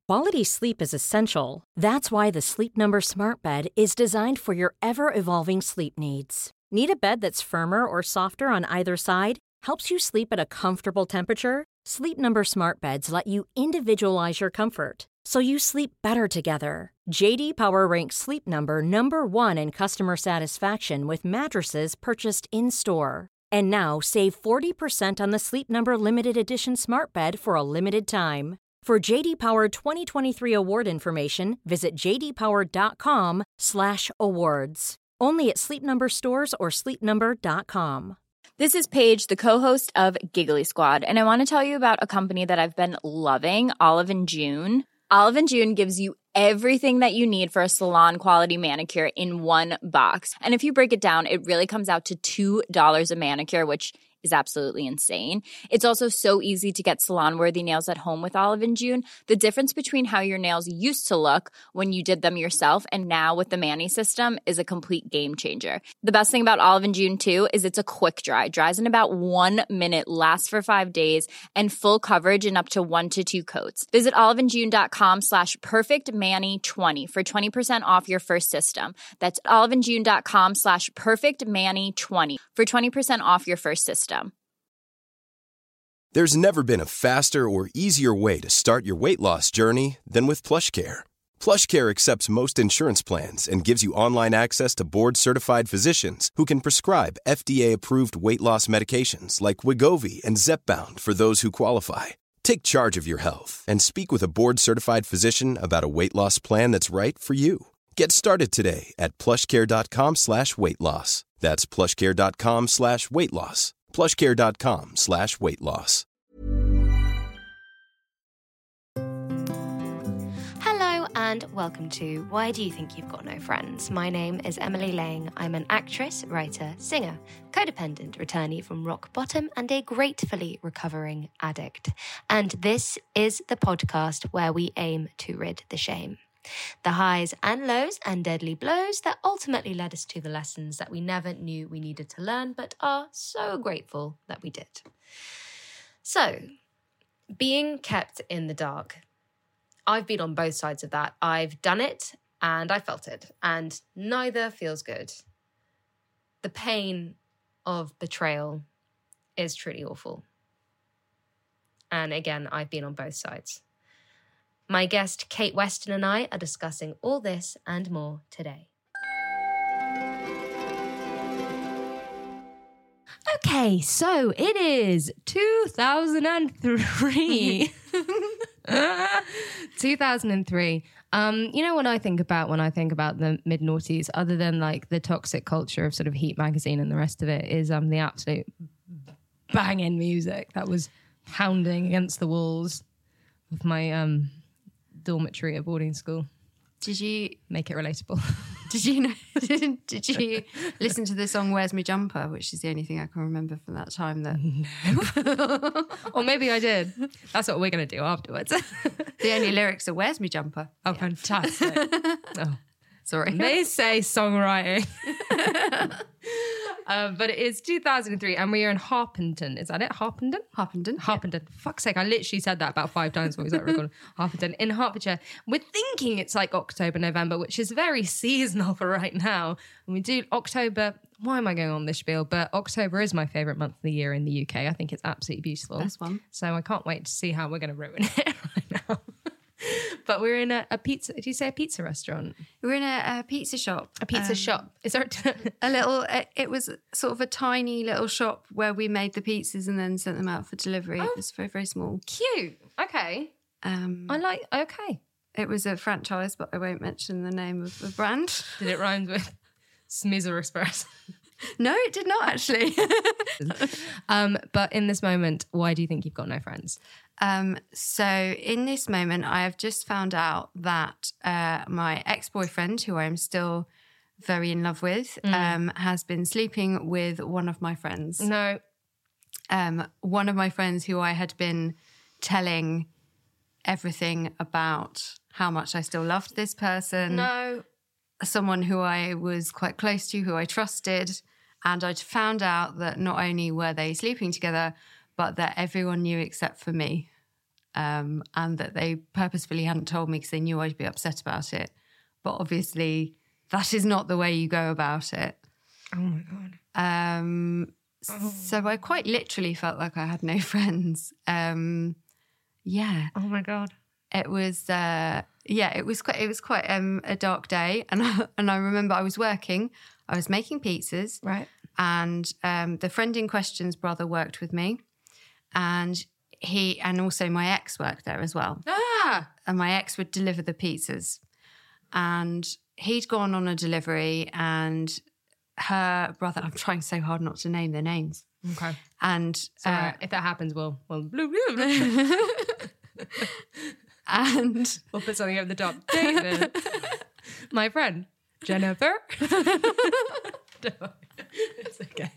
Quality sleep is essential. That's why the Sleep Number Smart Bed is designed for your ever-evolving sleep needs. Need a bed that's firmer or softer on either side? Helps you sleep at a comfortable temperature? Sleep Number Smart Beds let you individualize your comfort, so you sleep better together. J.D. Power ranks Sleep Number number one in customer satisfaction with mattresses purchased in-store. And now, save 40% on the Sleep Number Limited Edition Smart Bed for a limited time. For J.D. Power 2023 award information, visit jdpower.com/awards. Only at Sleep Number stores or sleepnumber.com. This is Paige, the co-host of Giggly Squad, and I want to tell you about a company that I've been loving, Olive & June. Olive & June gives you everything that you need for a salon-quality manicure in one box. And if you break it down, it really comes out to $2 a manicure, which is absolutely insane. It's also so easy to get salon-worthy nails at home with Olive & June. The difference between how your nails used to look when you did them yourself and now with the Mani system is a complete game changer. The best thing about Olive & June, too, is it's a quick dry. Dries in about 1 minute, lasts for 5 days, and full coverage in up to 1 to 2 coats. Visit oliveandjune.com/perfectmani20 for 20% off your first system. That's oliveandjune.com/perfectmani20 for 20% off your first system. There's never been a faster or easier way to start your weight loss journey than with PlushCare. PlushCare accepts most insurance plans and gives you online access to board-certified physicians who can prescribe FDA-approved weight loss medications like Wegovy and Zepbound for those who qualify. Take charge of your health and speak with a board-certified physician about a weight loss plan that's right for you. Get started today at plushcare.com/weight-loss. That's plushcare.com/weight-loss. plushcare.com/weight-loss. Hello and welcome to Why Do You Think You've Got No Friends? My name is Emily Lang. I'm an actress, writer, singer, codependent returnee from rock bottom and a gratefully recovering addict. And this is the podcast where we aim to rid the shame. The highs and lows and deadly blows that ultimately led us to the lessons that we never knew we needed to learn, but are so grateful that we did. So, being kept in the dark. I've been on both sides of that. I've done it and I felt it, and neither feels good. The pain of betrayal is truly awful. And again, I've been on both sides. My guest, Kate Weston, and I are discussing all this and more today. Okay, so it is 2003. 2003. You know what I think about when I think about the mid-noughties, other than like the toxic culture of sort of Heat magazine and the rest of it, is the absolute banging music that was pounding against the walls of my dormitory at boarding school. Did you make it relatable? Did you know? Did you listen to the song "Where's My Jumper," which is the only thing I can remember from that time? That no, or maybe I did. That's what we're going to do afterwards. The only lyrics are "Where's my jumper." Oh, yeah. Fantastic! Oh, sorry. They say songwriting. But it is 2003 and we are in Harpenden. Is that it? Harpenden? Harpenden. Harpenden. Yeah. Fuck's sake, I literally said that about 5 times when we started recording. Harpenden in Hertfordshire. We're thinking it's like October, November, which is very seasonal for right now. And we do October. Why am I going on this spiel? But October is my favourite month of the year in the UK. I think it's absolutely beautiful. Best one. So I can't wait to see how we're going to ruin it right now. But we're in a pizza. Did you say a pizza restaurant? We're in a pizza shop. A pizza shop. Is there a little? It was sort of a tiny little shop where we made the pizzas and then sent them out for delivery. It was very, very small. Cute. Okay. Okay. It was a franchise, but I won't mention the name of the brand. Did it rhyme with Smizzer Express? No, it did not actually. But in this moment, why do you think you've got no friends? So in this moment, I have just found out that my ex-boyfriend, who I'm still very in love with, has been sleeping with one of my friends. No. One of my friends who I had been telling everything about how much I still loved this person. No. Someone who I was quite close to, who I trusted. And I'd found out that not only were they sleeping together, but that everyone knew except for me. and that they purposefully hadn't told me because they knew I'd be upset about it. But obviously, that is not the way you go about it. Oh my God. So I quite literally felt like I had no friends. Yeah. Oh my God. It was it was quite a dark day, and I remember I was working. I was making pizzas, Right. and the friend in question's brother worked with me, and also my ex worked there as well. And my ex would deliver the pizzas, and he'd gone on a delivery, and her brother. I'm trying so hard not to name their names. Okay. And if that happens, we'll and we'll put something over the top. David, my friend, Jennifer. It's okay.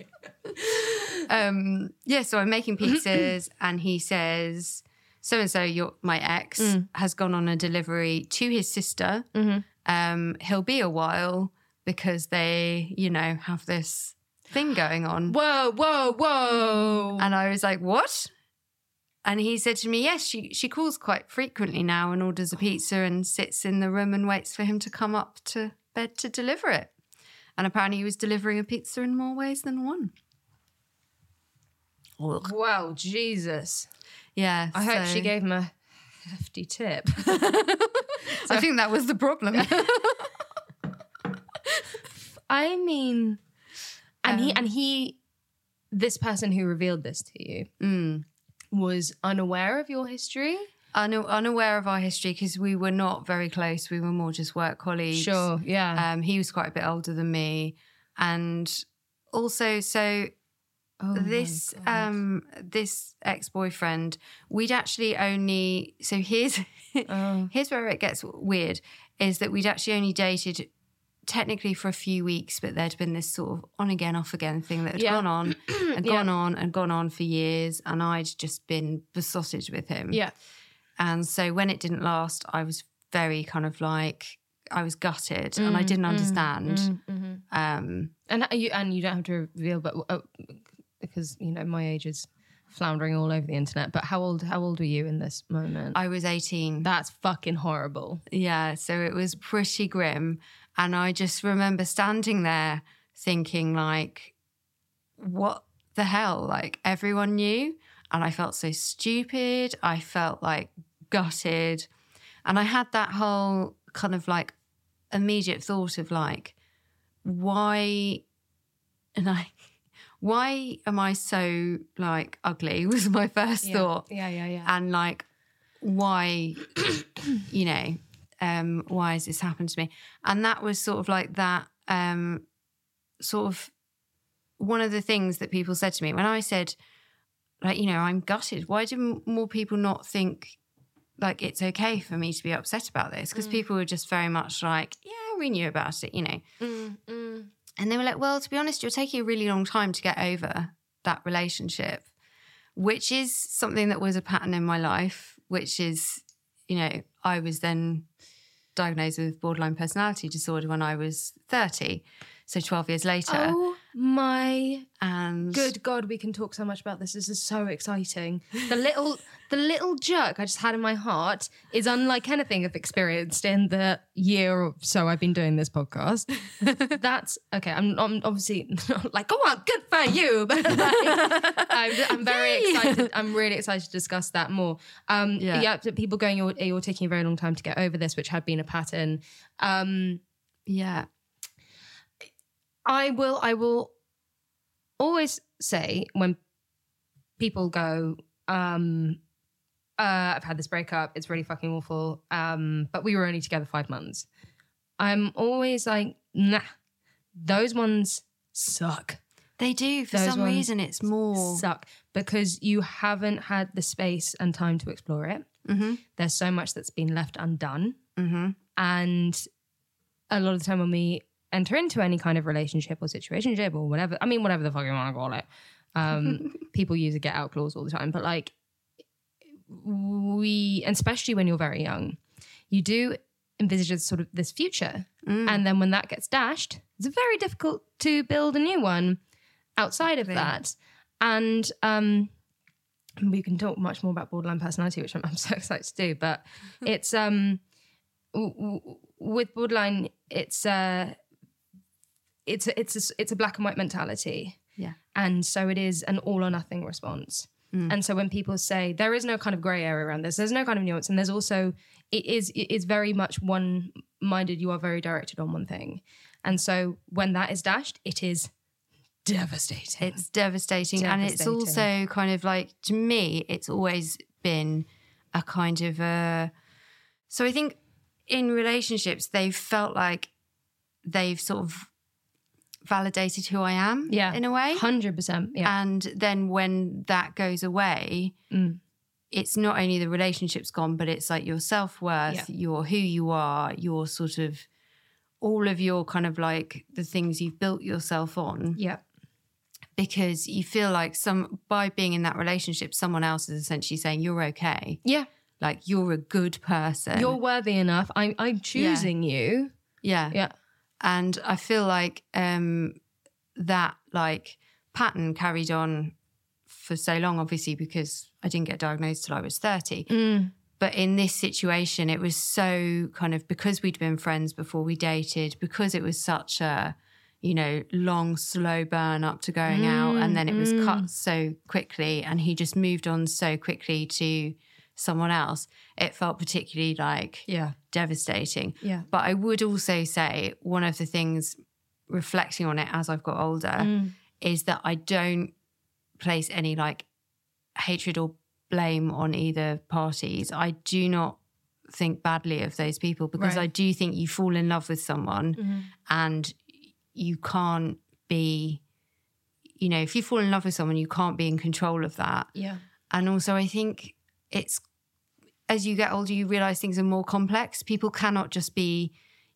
So I'm making pizzas and he says, so-and-so, my ex, has gone on a delivery to his sister. He'll be a while because they, have this thing going on. Whoa. And I was like, what? And he said to me, yes, she calls quite frequently now and orders a pizza and sits in the room and waits for him to come up to bed to deliver it. And apparently he was delivering a pizza in more ways than one. Wow, Jesus. Yeah. I hope she gave him a hefty tip. I think that was the problem. I mean, he, this person who revealed this to you was unaware of your history? Unaware of our history because we were not very close. We were more just work colleagues. Sure, yeah. He was quite a bit older than me. And also, this ex-boyfriend, we'd actually only... So here's where it gets weird, is that we'd actually only dated technically for a few weeks, but there'd been this sort of on-again, off-again thing that had gone on and gone on for years, and I'd just been besotted with him. Yeah. And so when it didn't last, I was very kind of like, I was gutted and I didn't understand. And you don't have to reveal, but because, my age is floundering all over the internet, but how old were you in this moment? I was 18. That's fucking horrible. Yeah, so it was pretty grim. And I just remember standing there thinking like, what the hell? Like everyone knew. And I felt so stupid. I felt like gutted. And I had that whole kind of like immediate thought of like, why am I so like ugly was my first thought. Yeah. And like, why, why has this happened to me? And that was sort of like that, sort of one of the things that people said to me when I said, like, I'm gutted. Why do more people not think like it's okay for me to be upset about this? Because people were just very much like, yeah, we knew about it, And they were like, well, to be honest, you're taking a really long time to get over that relationship, which is something that was a pattern in my life, which is, I was then diagnosed with borderline personality disorder when I was 30. So 12 years later. Oh my good God, we can talk so much about this. This is so exciting. The little jerk I just had in my heart is unlike anything I've experienced in the year or so I've been doing this podcast. That's okay. I'm obviously not like, go on, good for you. But like, I'm very excited. I'm really excited to discuss that more. People going, you're taking a very long time to get over this, which had been a pattern. I will always say when people go, I've had this breakup, it's really fucking awful, but we were only together 5 months. I'm always like, nah, those ones suck. They do. For some reason, it's more... Suck because you haven't had the space and time to explore it. Mm-hmm. There's so much that's been left undone. Mm-hmm. And a lot of the time when we enter into any kind of relationship or situationship or whatever, whatever the fuck you want to call it, people use a get out clause all the time. But like and especially when you're very young, you do envisage sort of this future. And then when that gets dashed, it's very difficult to build a new one outside of that. And we can talk much more about borderline personality, which I'm so excited to do. But it's with borderline, it's a black and white mentality. Yeah. And so it is an all or nothing response. And so when people say there is no kind of grey area around this, there's no kind of nuance, and there's also it is very much one-minded. You are very directed on one thing, and so when that is dashed, it is devastating. It's devastating, and it's also kind of like, to me, it's always been a kind of a. So I think in relationships, they've felt like they've sort of validated who I am, in a way. 100%. Yeah. And then when that goes away, it's not only the relationship's gone, but it's like your self-worth, your who you are, your sort of all of your kind of like the things you've built yourself on. Yeah. Because you feel like by being in that relationship, someone else is essentially saying you're okay. Yeah. Like you're a good person. You're worthy enough. I'm choosing you. Yeah. Yeah. And I feel like that like pattern carried on for so long, obviously, because I didn't get diagnosed till I was 30. But in this situation, it was so kind of, because we'd been friends before we dated, because it was such a, long, slow burn up to going out. And then it was cut so quickly and he just moved on so quickly to someone else. It felt particularly like devastating. Yeah. But I would also say one of the things, reflecting on it as I've got older, is that I don't place any like hatred or blame on either parties. I do not think badly of those people, because I do think you fall in love with someone and you can't be, if you fall in love with someone, you can't be in control of that. Yeah. And also I think it's, as you get older, you realise things are more complex. People cannot just be,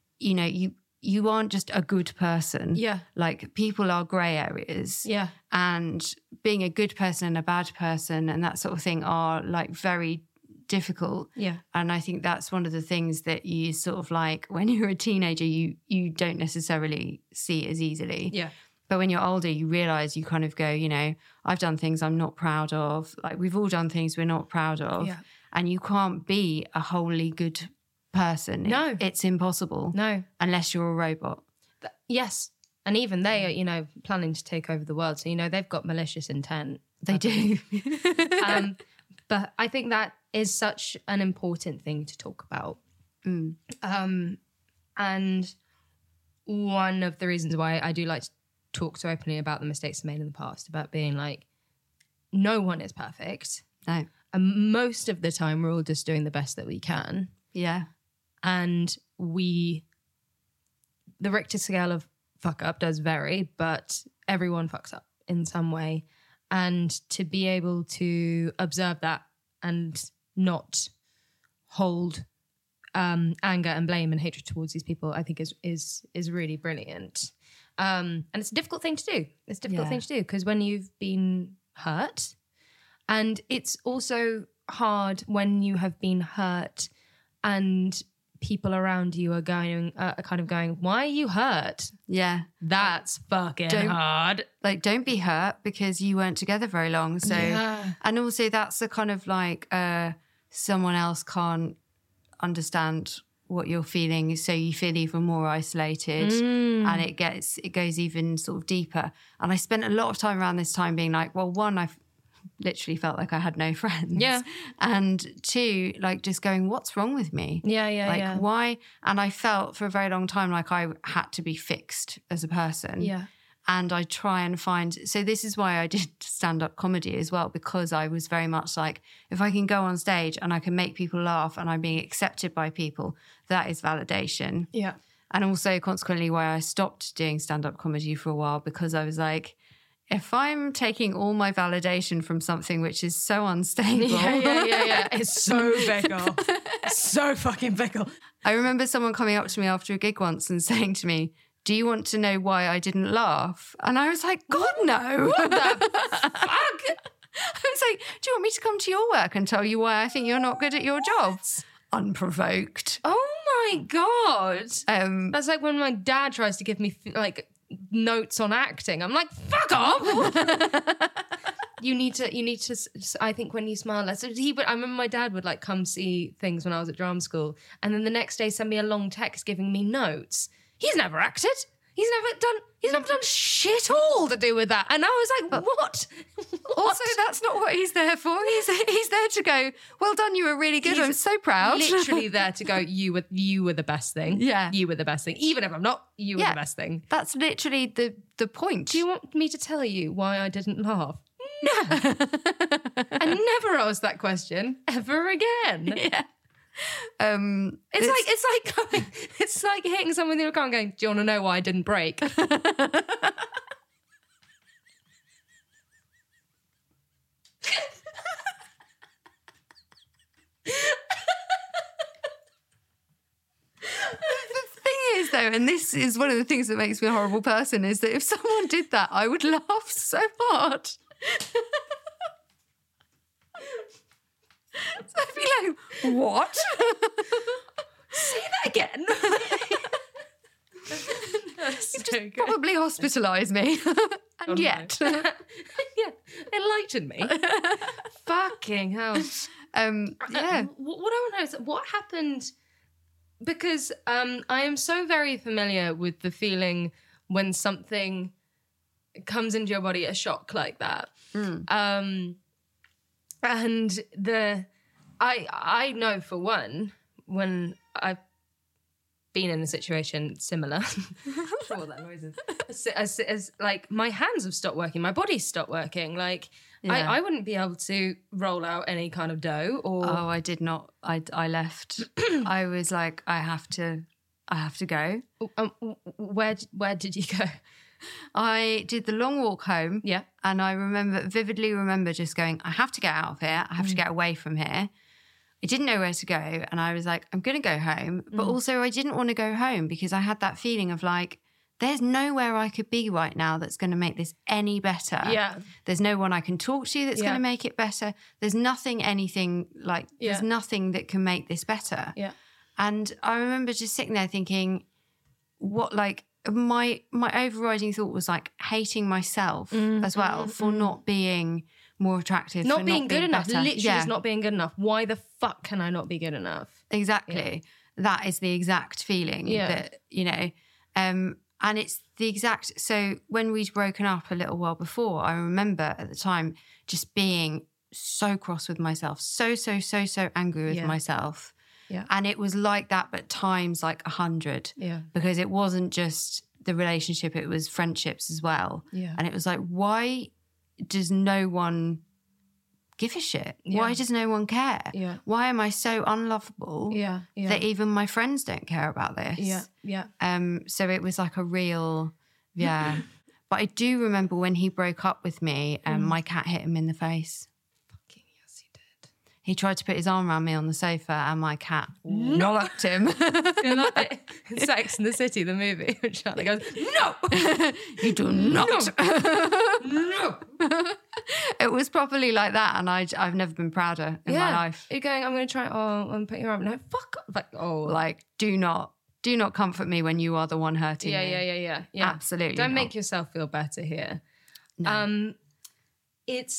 you aren't just a good person. Yeah. Like people are grey areas. Yeah. And being a good person and a bad person and that sort of thing are like very difficult. Yeah. And I think that's one of the things that you sort of like, when you're a teenager, you don't necessarily see as easily. Yeah. But when you're older, you realise, you kind of go, I've done things I'm not proud of. Like we've all done things we're not proud of. Yeah. And you can't be a wholly good person. No. It's impossible. No. Unless you're a robot. Yes. And even they are, planning to take over the world. So, they've got malicious intent. They do. But I think that is such an important thing to talk about. And one of the reasons why I do like to talk so openly about the mistakes I made in the past, about being like, no one is perfect. No. And most of the time we're all just doing the best that we can. Yeah. And the Richter scale of fuck up does vary, but everyone fucks up in some way. And to be able to observe that and not hold anger and blame and hatred towards these people, I think is really brilliant. And it's a difficult thing to do. It's a difficult thing to do, because when you've been hurt, and it's also hard when you have been hurt and people around you are kind of going, why are you hurt? Yeah. That's fucking hard. Like, don't be hurt because you weren't together very long. So, and also that's the kind of like, someone else can't understand what you're feeling, so you feel even more isolated, and it goes even sort of deeper. And I spent a lot of time around this time being like, well, one, I've literally felt like I had no friends. Yeah. And two, like just going, what's wrong with me? Yeah. Why? And I felt for a very long time like I had to be fixed as a person. Yeah. And I try and find, so this is why I did stand-up comedy as well, because I was very much like, if I can go on stage and I can make people laugh and I'm being accepted by people, that is validation. Yeah. And also consequently why I stopped doing stand-up comedy for a while, because I was like, if I'm taking all my validation from something which is so unstable. Yeah. It's so fickle. So fucking fickle. I remember someone coming up to me after a gig once and saying to me, do you want to know why I didn't laugh? And I was like, God, no. What the fuck? I was like, do you want me to come to your work and tell you why I think you're not good at your job? Unprovoked. Oh my God. That's like when my dad tries to give me like notes on acting. I'm like, fuck off. You need to. I think when you smile less. I remember my dad would like come see things when I was at drama school, and then the next day send me a long text giving me notes. He's never acted. He's never done shit all to do with that. And I was like, what? Also, that's not what he's there for. He's there to go, well done, you were really good. I'm so proud. Literally there to go, you were the best thing. Yeah. You were the best thing. Even if I'm not, you were the best thing. That's literally the point. Do you want me to tell you why I didn't laugh? No. I never asked that question ever again. Yeah. It's like hitting someone in the car and going, do you want to know why I didn't break? The thing is though, and this is one of the things that makes me a horrible person, is that if someone did that, I would laugh so hard. So I'd be like, what? Say that again. You've probably hospitalised me. And yet. Yeah, enlighten me. Fucking hell. Yeah. What I want to know is what happened, because I am so very familiar with the feeling when something comes into your body, a shock like that. And I know for one, when I've been in a situation similar, I'm sure what that noise is, as like my hands have stopped working, my body's stopped working. Like I wouldn't be able to roll out any kind of dough or. Oh, I did not. I left. I was like, I have to go. Where did you go? I did the long walk home. Yeah. And I vividly remember just going, I have to get out of here. I have to get away from here. I didn't know where to go. And I was like, I'm going to go home. But also I didn't want to go home because I had that feeling of like, there's nowhere I could be right now that's going to make this any better. Yeah. There's no one I can talk to that's going to make it better. There's nothing, there's nothing that can make this better. Yeah. And I remember just sitting there thinking, my overriding thought was like hating myself as well for not being more attractive, not being good enough, better. Literally just not being good enough. Why the fuck can I not be good enough? Exactly. Yeah. That is the exact feeling that, and it's the exact, so when we'd broken up a little while before, I remember at the time just being so cross with myself, so angry with myself. Yeah. And it was like that, but times like 100. Yeah. Because it wasn't just the relationship, it was friendships as well. Yeah. And it was like, why does no one give a shit? Yeah. Why does no one care? Yeah. Why am I so unlovable that even my friends don't care about this? Yeah. Yeah. So it was like a real, But I do remember when he broke up with me, my cat hit him in the face. He tried to put his arm around me on the sofa and my cat knocked him. Like Sex and the City, the movie, when Charlie goes, no! You do not. No! It was properly like that, and I've never been prouder in my life. You're going, I'm going to try, I'm putting your arm. No, fuck off. Like, do not comfort me when you are the one hurting me. Yeah. Absolutely Don't make yourself feel better here. No. It's...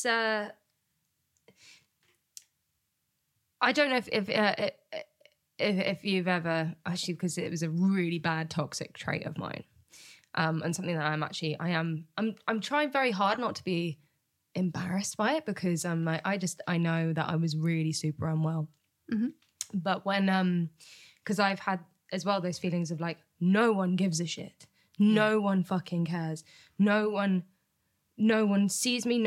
I don't know if you've ever, actually, because it was a really bad toxic trait of mine, and something that I'm trying very hard not to be embarrassed by it, because I know that I was really super unwell. Mm-hmm. But when because I've had as well those feelings of like, no one gives a shit, no one fucking cares, no one sees me,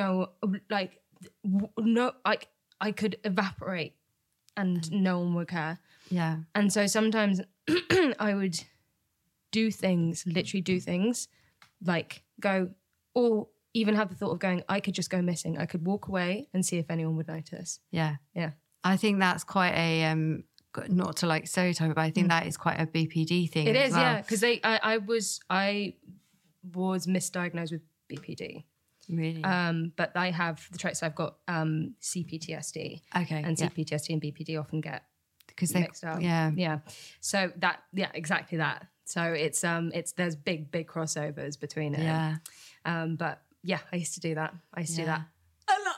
I could evaporate. And no one would care. Yeah. And so sometimes I would literally do things, like go, or even have the thought of going, I could just go missing. I could walk away and see if anyone would notice. Yeah. Yeah. I think that's quite a, not to like stereotype, but I think that is quite a BPD thing. It is, yeah. Because I was misdiagnosed with BPD. Really? But I have the traits. I've got CPTSD. Okay. And CPTSD and BPD often get mixed up. Yeah. Yeah. So exactly that. So it's there's big crossovers between it. Yeah. But yeah, I used to do that. I used to do that a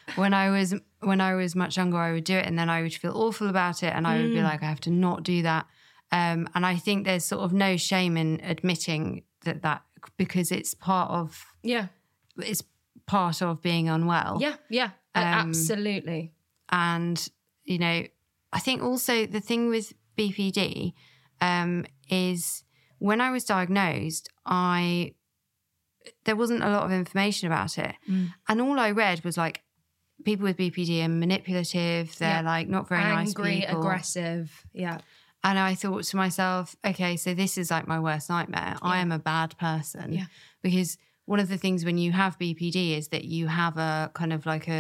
when I was much younger, I would do it and then I would feel awful about it and I would be like, I have to not do that. And I think there's sort of no shame in admitting that because it's part of being unwell. Yeah, absolutely. And, you know, I think also the thing with BPD is when I was diagnosed, there wasn't a lot of information about it. And all I read was like, people with BPD are manipulative. They're like not very nice people. Angry, aggressive. Yeah. And I thought to myself, okay, so this is like my worst nightmare. Yeah. I am a bad person. Yeah. Because one of the things when you have BPD is that you have a kind of like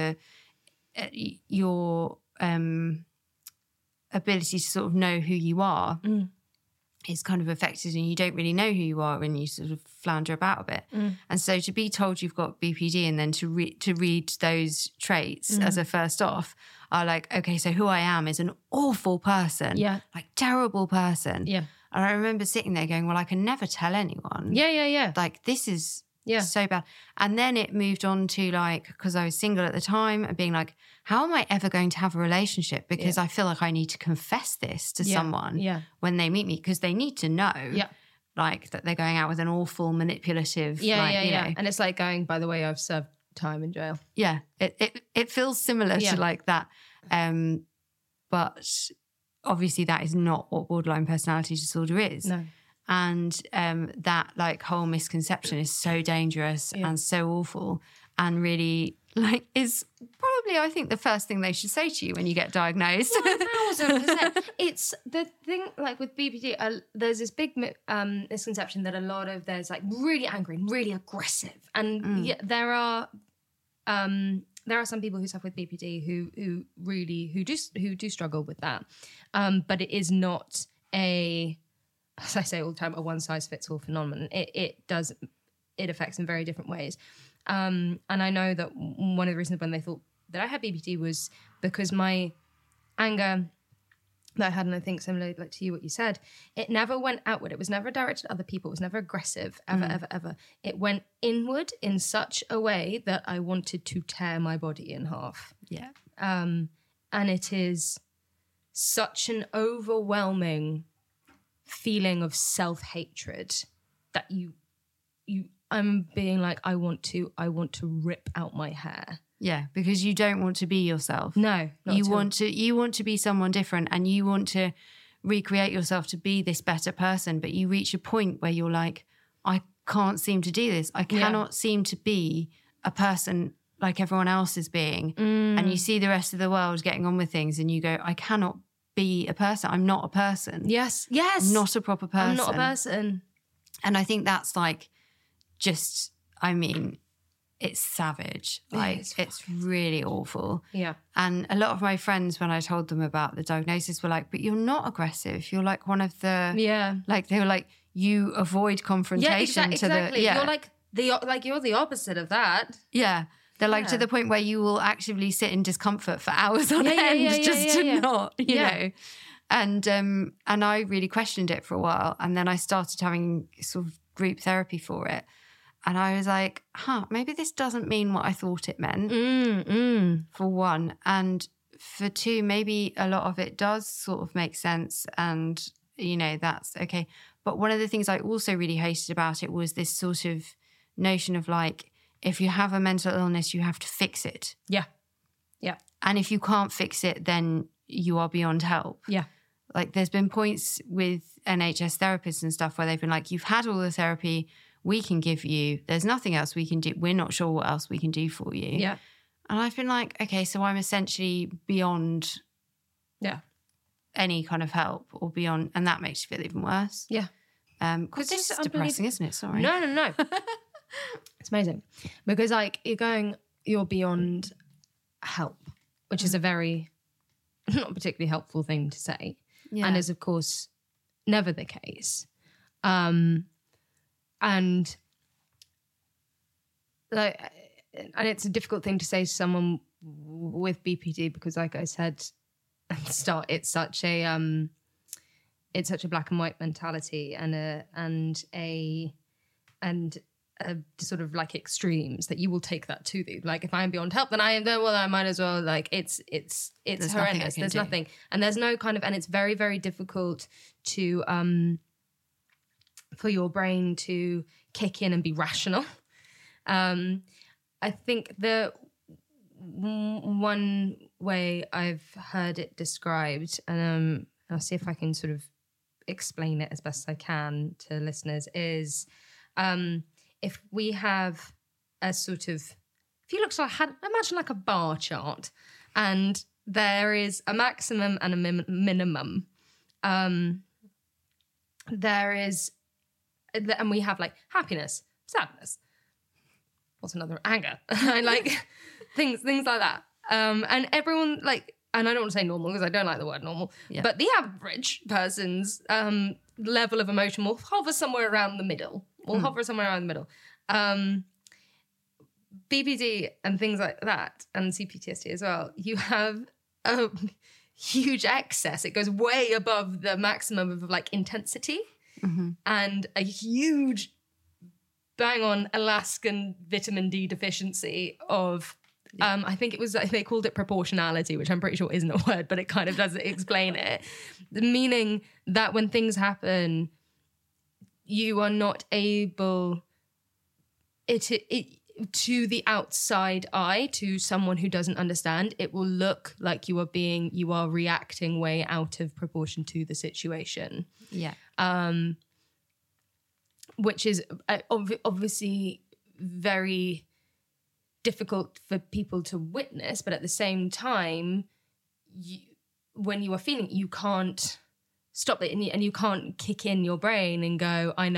your ability to sort of know who you are is kind of affected and you don't really know who you are when you sort of flounder about a bit. And so to be told you've got BPD and then to read those traits as a first off are like, okay, so who I am is an awful person. Yeah. Like terrible person. Yeah. And I remember sitting there going, well, I can never tell anyone. Yeah. Like this is so bad. And then it moved on to like, because I was single at the time and being like, how am I ever going to have a relationship? Because I feel like I need to confess this to someone when they meet me because they need to know like that they're going out with an awful manipulative. You know. And it's like going, by the way, I've served time in jail. Yeah. It feels similar to like that. But obviously that is not what borderline personality disorder is. No. And that like whole misconception is so dangerous and so awful and really like is probably I think the first thing they should say to you when you get diagnosed. 1000%. It's the thing like with BPD, there's this big misconception that there's like really angry and really aggressive. And there are some people who suffer with BPD who do struggle with that. But it is not as I say all the time, a one-size-fits-all phenomenon. It affects in very different ways. And I know that one of the reasons when they thought that I had BPD was because my anger that I had, and I think similarly like to you, what you said, it never went outward. It was never directed at other people. It was never aggressive, ever. It went inward in such a way that I wanted to tear my body in half. Yeah. And it is such an overwhelming feeling of self-hatred that I'm being like, I want to rip out my hair. Yeah, because you don't want to be yourself. No, you want to be someone different and you want to recreate yourself to be this better person, but you reach a point where you're like, I can't seem to do this. I cannot seem to be a person like everyone else is being. And you see the rest of the world getting on with things and you go, I cannot be a person. I'm not a person. Yes. I'm not a proper person. I'm not a person. And I think that's like just, I mean, it's savage. Like it's really awful. Yeah. And a lot of my friends, when I told them about the diagnosis, were like, but you're not aggressive. You're like one of the, like they were like, you avoid confrontation exactly. You're like you're the opposite of that. Yeah. They're like to the point where you will actively sit in discomfort for hours on end just to not, you know. And I really questioned it for a while. And then I started having sort of group therapy for it. And I was like, maybe this doesn't mean what I thought it meant, for one. And for two, maybe a lot of it does sort of make sense. And, you know, that's okay. But one of the things I also really hated about it was this sort of notion of like, if you have a mental illness, you have to fix it. Yeah. Yeah. And if you can't fix it, then you are beyond help. Yeah. Like there's been points with NHS therapists and stuff where they've been like, you've had all the therapy we can give you. There's nothing else we can do. We're not sure what else we can do for you. Yeah. And I've been like, okay, so I'm essentially beyond any kind of help or beyond. And that makes you feel even worse. Yeah. Because this is depressing, isn't it? Sorry. No. It's amazing because like you're beyond help, which is a very not particularly helpful thing to say, and is of course never the case. And it's a difficult thing to say to someone with BPD because, like I said at the start, it's such a black and white mentality and sort of like extremes that you will take that to the like if I'm beyond help then I might as well like it's horrendous. There's nothing and there's no kind of and it's very very difficult to for your brain to kick in and be rational. I think the one way I've heard it described, and I'll see if I can sort of explain it as best I can to listeners, is if we have a sort of, if you look like, imagine like a bar chart, and there is a maximum and a minimum. There is, and we have like happiness, sadness. What's another? Anger. Like things like that. And everyone like, and I don't want to say normal because I don't like the word normal, but the average person's level of emotion will hover somewhere around the middle. BPD and things like that, and CPTSD as well, you have a huge excess. It goes way above the maximum of like intensity and a huge bang on Alaskan vitamin D deficiency of, I think it was, they called it proportionality, which I'm pretty sure isn't a word, but it kind of does explain it. Meaning that when things happen, you are not able, to the outside eye, to someone who doesn't understand, it will look like you are reacting way out of proportion to the situation. Yeah. Which is obviously very difficult for people to witness, but at the same time, when you are feeling it, you can't stop it, and you can't kick in your brain and go, I'm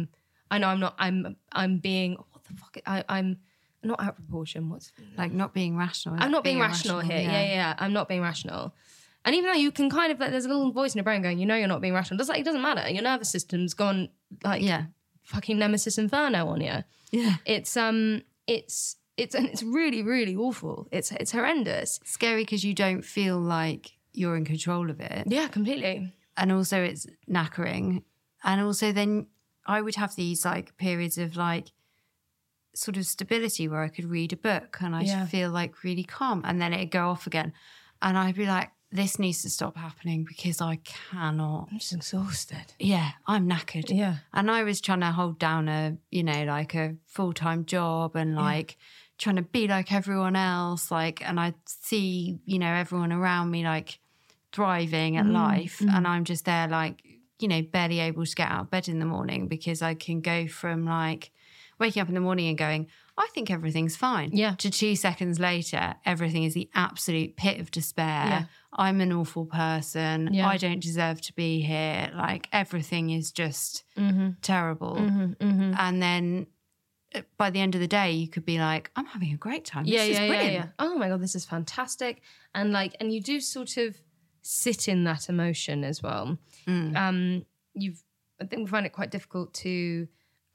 being, what the fuck, I'm not out of proportion. What's like not being rational? I'm not being rational here. Yeah. I'm not being rational. And even though you can kind of like, there's a little voice in your brain going, you're not being rational. It doesn't matter. Your nervous system's gone like fucking Nemesis Inferno on you. Yeah. It's really, really awful. It's horrendous. Scary because you don't feel like you're in control of it. Yeah, completely. And also it's knackering. And also then I would have these like periods of like sort of stability where I could read a book and I'd feel like really calm, and then it'd go off again. And I'd be like, this needs to stop happening because I cannot. I'm just exhausted. Yeah, I'm knackered. Yeah. And I was trying to hold down a full-time job and like trying to be like everyone else. Like, and I'd see, everyone around me like thriving at life. And I'm just there like, barely able to get out of bed in the morning because I can go from like waking up in the morning and going, I think everything's fine. Yeah. To 2 seconds later, everything is the absolute pit of despair. Yeah. I'm an awful person. Yeah. I don't deserve to be here. Like everything is just terrible. And then by the end of the day, you could be like, I'm having a great time. This is brilliant. Yeah. Oh my God, this is fantastic. And you do sort of sit in that emotion as well. I think we find it quite difficult to,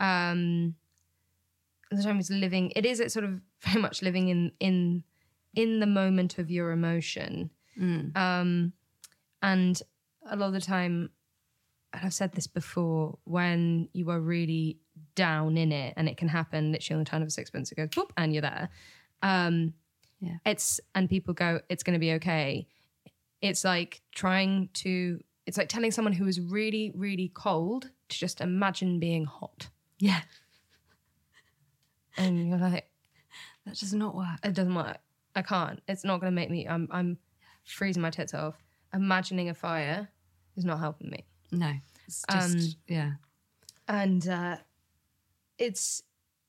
the time is living, it is sort of very much living in the moment of your emotion. And a lot of the time, and I've said this before, when you are really down in it, and it can happen literally on the turn of a sixpence, it goes boop, and you're there. And people go, it's going to be okay. It's like telling someone who is really, really cold to just imagine being hot. Yeah. And you're like, that does not work. It doesn't work. I can't. It's not going to make me, I'm freezing my tits off. Imagining a fire is not helping me. No. It's just, And it's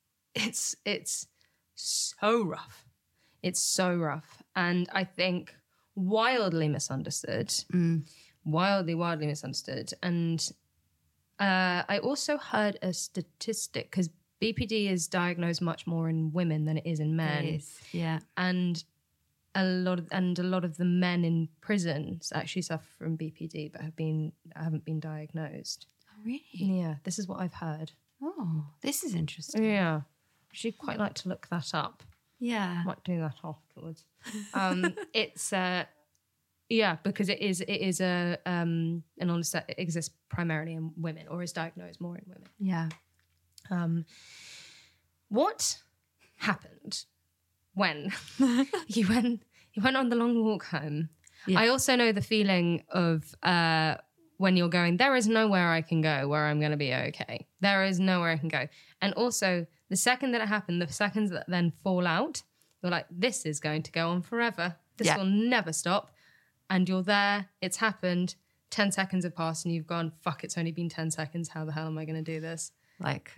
so rough. It's so rough. And I think wildly misunderstood. Wildly misunderstood. And I also heard a statistic, because BPD is diagnosed much more in women than it is in men. It is, yeah. And a lot of the men in prisons actually suffer from BPD but haven't been diagnosed. Oh, really? Yeah, this is what I've heard. Oh, this is interesting. Yeah. She'd quite like to look that up. Yeah. Might do that afterwards. It's because it is an illness that exists primarily in women, or is diagnosed more in women. Yeah. What happened when you went on the long walk home? Yeah. I also know the feeling of when you're going, there is nowhere I can go where I'm going to be okay. There is nowhere I can go. And also, the second that it happened, the seconds that then fall out, you're like, this is going to go on forever. This will never stop. And you're there, it's happened, 10 seconds have passed and you've gone, fuck, it's only been 10 seconds. How the hell am I going to do this? Like,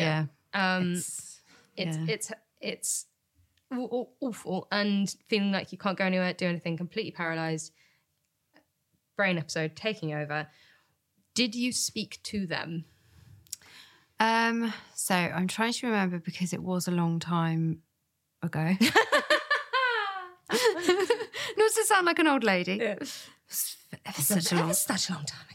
It's awful, and feeling like you can't go anywhere, do anything, completely paralyzed, brain episode taking over. Did you speak to them? So I'm trying to remember because it was a long time ago. Not to sound like an old lady. Yeah. Such a long time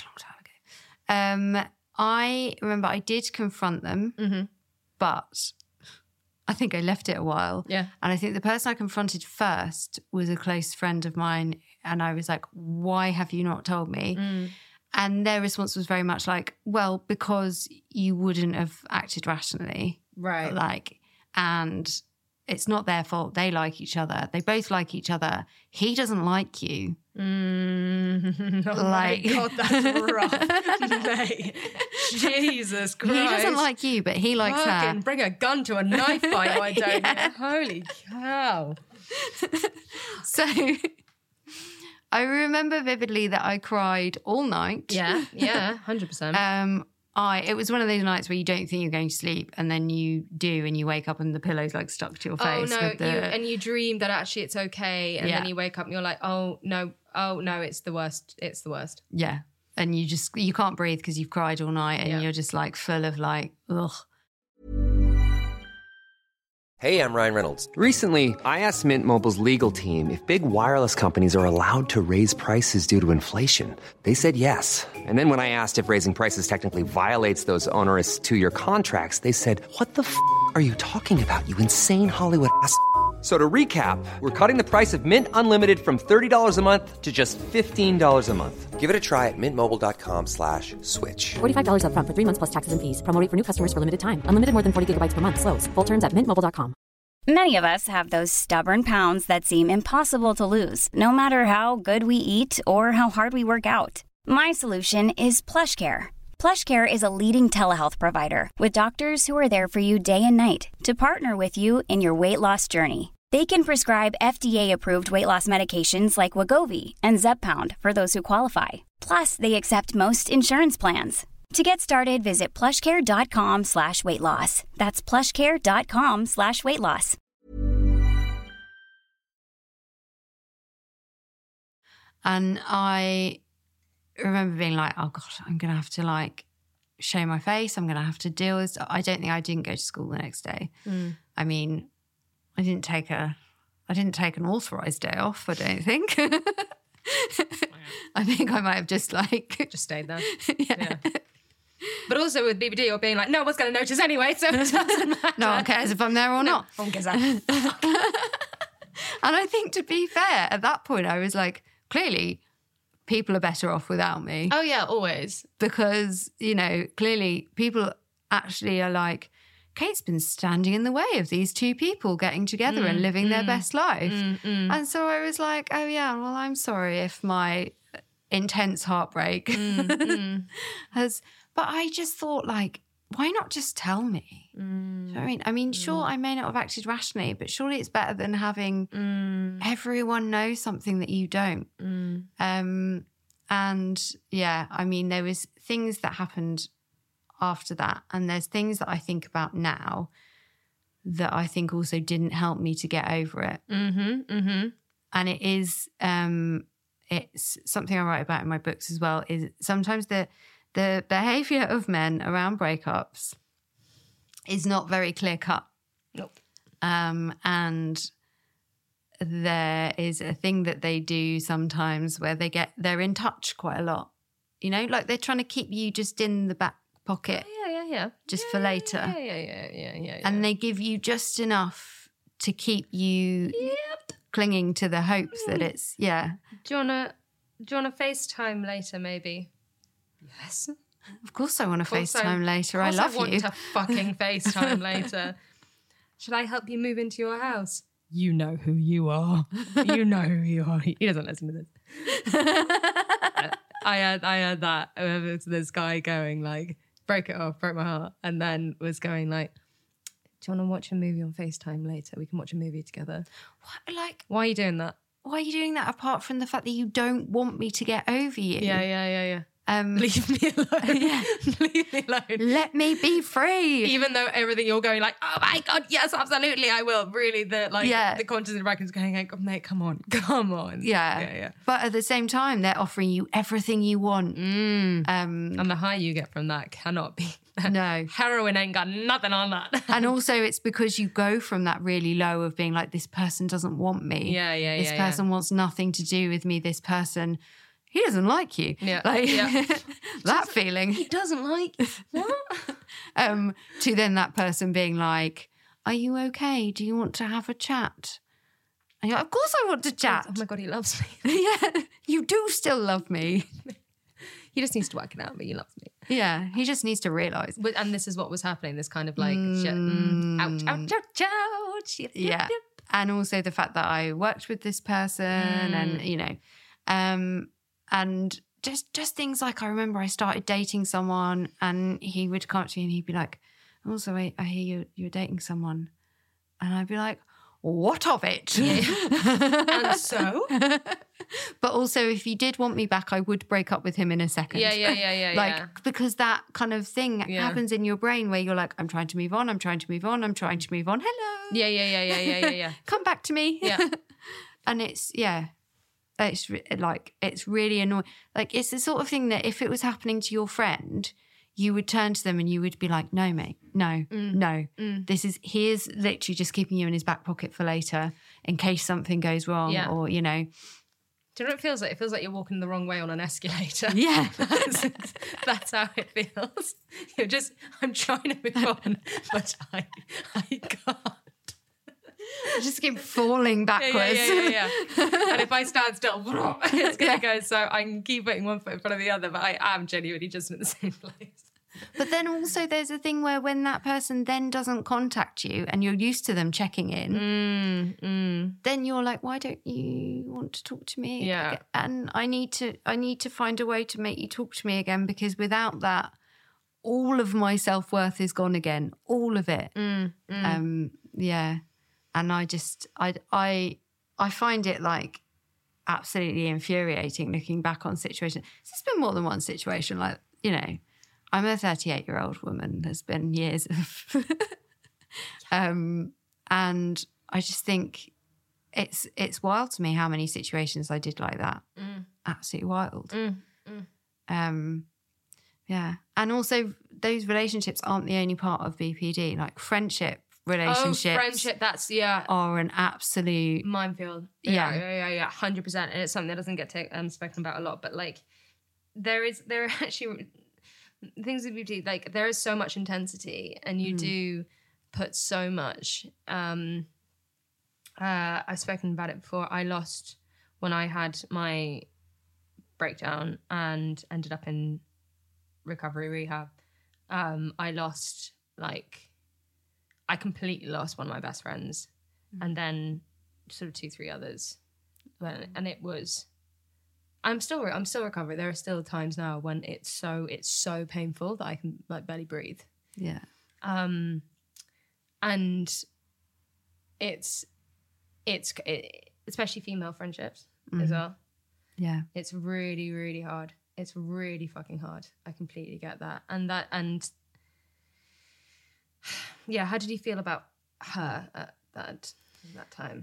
ago. I remember I did confront them, but I think I left it a while. Yeah. And I think the person I confronted first was a close friend of mine. And I was like, why have you not told me? And their response was very much like, well, because you wouldn't have acted rationally. Right. Like, and it's not their fault. They like each other. They both like each other. He doesn't like you. Oh my God, that's rough. Mate. Jesus Christ. He doesn't like you, but he likes her. Bring a gun to a knife fight, I don't know. Holy cow. So I remember vividly that I cried all night. Yeah, 100%. It was one of those nights where you don't think you're going to sleep and then you do and you wake up and the pillow's like stuck to your face. Oh, no, and you dream that actually it's okay and then you wake up and you're like, oh, no, it's the worst. It's the worst. Yeah. And you can't breathe because you've cried all night and you're just like full of like, ugh. Hey, I'm Ryan Reynolds. Recently, I asked Mint Mobile's legal team if big wireless companies are allowed to raise prices due to inflation. They said yes. And then when I asked if raising prices technically violates those onerous 2-year contracts, they said, what the f*** are you talking about, you insane Hollywood ass f- So to recap, we're cutting the price of Mint Unlimited from $30 a month to just $15 a month. Give it a try at mintmobile.com/switch. $45 up front for 3 months plus taxes and fees. Promo rate for new customers for limited time. Unlimited more than 40 gigabytes per month. Slows full terms at mintmobile.com. Many of us have those stubborn pounds that seem impossible to lose, no matter how good we eat or how hard we work out. My solution is PlushCare. PlushCare is a leading telehealth provider with doctors who are there for you day and night to partner with you in your weight loss journey. They can prescribe FDA-approved weight loss medications like Wegovy and Zepbound for those who qualify. Plus, they accept most insurance plans. To get started, visit plushcare.com/weightloss. That's plushcare.com/weightloss. And I remember being like, oh gosh, I'm going to have to like show my face. I'm going to have to deal with stuff. I didn't go to school the next day. I mean, I didn't take an authorized day off, I don't think. I think I might have just stayed there. Yeah. But also with BBD, you're being like, no one's going to notice anyway, so it doesn't matter. No one cares if I'm there or not. No one cares. And I think, to be fair, at that point, I was like, clearly, people are better off without me. Oh, yeah, always. Because, clearly people actually are like, Kate's been standing in the way of these two people getting together and living their best life. And so I was like, oh, yeah, well, I'm sorry if my intense heartbreak has... But I just thought, like, why not just tell me? Do you know what I mean? I mean, sure, I may not have acted rationally, but surely it's better than having everyone know something that you don't. And yeah, I mean, there was things that happened after that, and there's things that I think about now that I think also didn't help me to get over it. And it is, it's something I write about in my books as well, is sometimes the behaviour of men around breakups is not very clear cut. Nope. And there is a thing that they do sometimes where they're in touch quite a lot. Like they're trying to keep you just in the back pocket. Yeah. Just for later. Yeah. And they give you just enough to keep you clinging to the hope that it's, Do you wanna FaceTime later, maybe? Yes. Of course I want to FaceTime later. I love you. I want to fucking FaceTime later. should I help you move into your house? You know who you are. You know who you are. He doesn't listen to this. I heard that. It's this guy going like, broke it off, broke my heart, and then was going like, do you want to watch a movie on FaceTime later? We can watch a movie together. What, like, why are you doing that? Why are you doing that apart from the fact that you don't want me to get over you? Yeah. Leave me alone. Yeah. Leave me alone. Let me be free. Even though everything you're going like, oh my God, yes, absolutely, I will. Really, the conscience in the back is going, hey, mate, come on. Yeah. But at the same time, they're offering you everything you want. And the high you get from that cannot be. No. Heroin ain't got nothing on that. And also it's because you go from that really low of being like, this person doesn't want me. This person wants nothing to do with me. This person, he doesn't like you. That feeling. He doesn't like what? To then that person being like, are you okay? Do you want to have a chat? And you're like, of course I want to chat. Oh my God, he loves me. Yeah, you do still love me. He just needs to work it out, but he loves me. Yeah, he just needs to realise. And this is what was happening, this kind of like, ouch. Yeah. And also the fact that I worked with this person and, you know, and just things like I remember I started dating someone and he would come up to me and he'd be like, also, I hear you're dating someone. And I'd be like, what of it? And so? But also, if he did want me back, I would break up with him in a second. Yeah. Because that kind of thing happens in your brain where you're like, I'm trying to move on. Hello. Yeah. Come back to me. Yeah. And it's really annoying. Like, it's the sort of thing that if it was happening to your friend, you would turn to them and you would be like, no, mate, no. He is literally just keeping you in his back pocket for later in case something goes wrong or, you know. Do you know what it feels like? It feels like you're walking the wrong way on an escalator. Yeah. That's how it feels. I'm trying to move on, but I can't. I just keep falling backwards. Yeah. And if I stand still, it's going to go. So I can keep putting one foot in front of the other, but I am genuinely just in the same place. But then also there's a thing where when that person then doesn't contact you and you're used to them checking in, then you're like, why don't you want to talk to me? Yeah. And I need to find a way to make you talk to me again, because without that, all of my self-worth is gone again. All of it. Yeah. And I find it like absolutely infuriating looking back on situations. There's been more than one situation, like, you know, I'm a 38-year-old woman. There's been years of, and I just think it's wild to me how many situations I did like that. Absolutely wild. Yeah. And also those relationships aren't the only part of BPD, like relationships that's are an absolute minefield. Yeah, 100%. And it's something that doesn't get spoken about a lot, but like there are actually things that we do, like there is so much intensity and you do put so much. I've spoken about it before. I lost when I had my breakdown and ended up in recovery rehab. I completely lost one of my best friends and then sort of 2-3 others. And it was, I'm still recovering. There are still times now when it's so painful that I can like barely breathe. Yeah. And it's especially female friendships as well. Yeah. It's really, really hard. It's really fucking hard. I completely get that. And yeah, how did you feel about her at that time?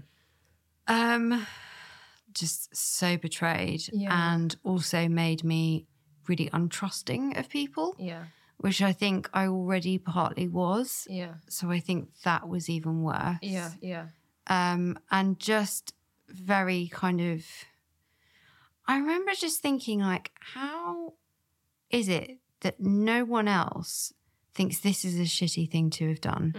Just so betrayed and also made me really untrusting of people. Yeah. Which I think I already partly was. Yeah. So I think that was even worse. Yeah. And just very kind of, I remember just thinking like, how is it that no one else thinks this is a shitty thing to have done?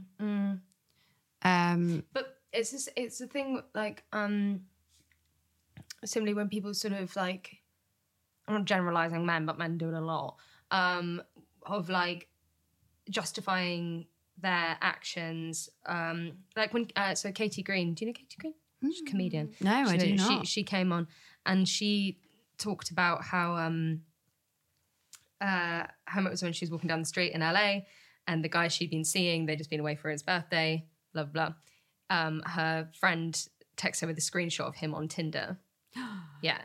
But it's the thing like similarly when people sort of like, I'm not generalizing men, but men do it a lot, of like justifying their actions. Like when, so Katie Green, do you know Katie Green? She's a comedian. No, I do not. She came on and she talked about how it was when she was walking down the street in LA and the guy she'd been seeing, they'd just been away for his birthday, blah, blah, blah. Her friend texted her with a screenshot of him on Tinder. Yeah.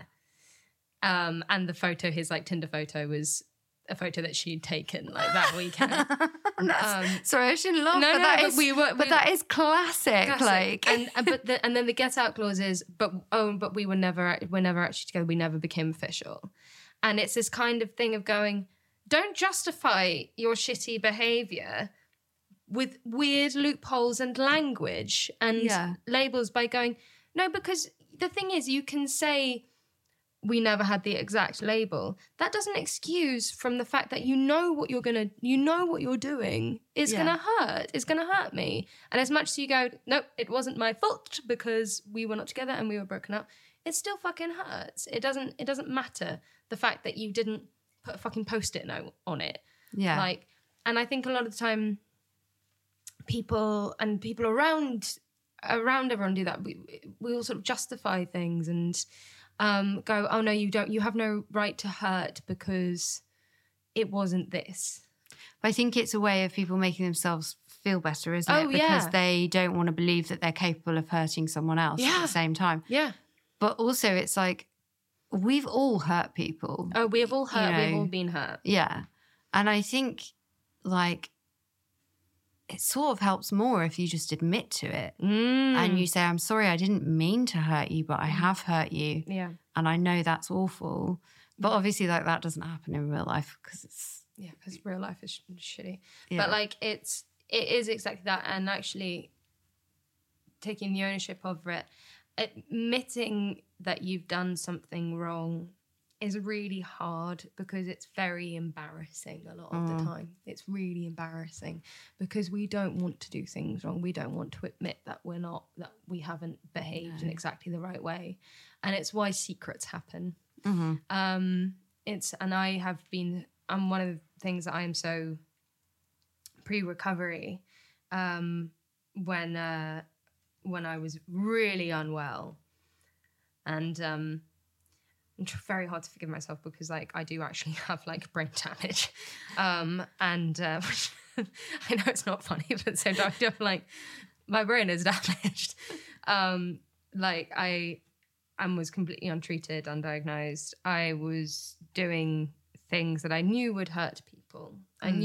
And the photo, his like Tinder photo was a photo that she'd taken like that weekend. Sorry, I shouldn't laugh. No, that is classic. Like, and then the get out clause is, but we're never actually together. We never became official. And it's this kind of thing of going, don't justify your shitty behavior with weird loopholes and language and labels by going, no, because the thing is, you can say we never had the exact label. That doesn't excuse from the fact that you know what you're doing is gonna hurt. It's gonna hurt me. And as much as you go, nope, it wasn't my fault because we were not together and we were broken up, it still fucking hurts. It doesn't matter the fact that you didn't put a fucking Post-it note on it. Yeah. Like, and I think a lot of the time people around everyone do that. We all sort of justify things and go, oh no, you have no right to hurt because it wasn't this. I think it's a way of people making themselves feel better, isn't it? Because they don't want to believe that they're capable of hurting someone else at the same time. Yeah. But also it's like, we've all hurt people. Oh, we have all hurt. We've all been hurt. Yeah. And I think like it sort of helps more if you just admit to it and you say, I'm sorry, I didn't mean to hurt you, but I have hurt you. Yeah. And I know that's awful. But obviously like that doesn't happen in real life because it's... Yeah, because real life is shitty. Yeah. But like it is exactly that. And actually taking the ownership of it, admitting that you've done something wrong is really hard because it's very embarrassing a lot of the time. It's really embarrassing because we don't want to do things wrong. We don't want to admit that that we haven't behaved in exactly the right way. And it's why secrets happen. Mm-hmm. I'm one of the things that I am so pre-recovery when I was really unwell. And I'm very hard to forgive myself because like I do actually have like brain damage. I know it's not funny, but so I feel like my brain is damaged. Like I was completely untreated, undiagnosed. I was doing things that I knew would hurt people. And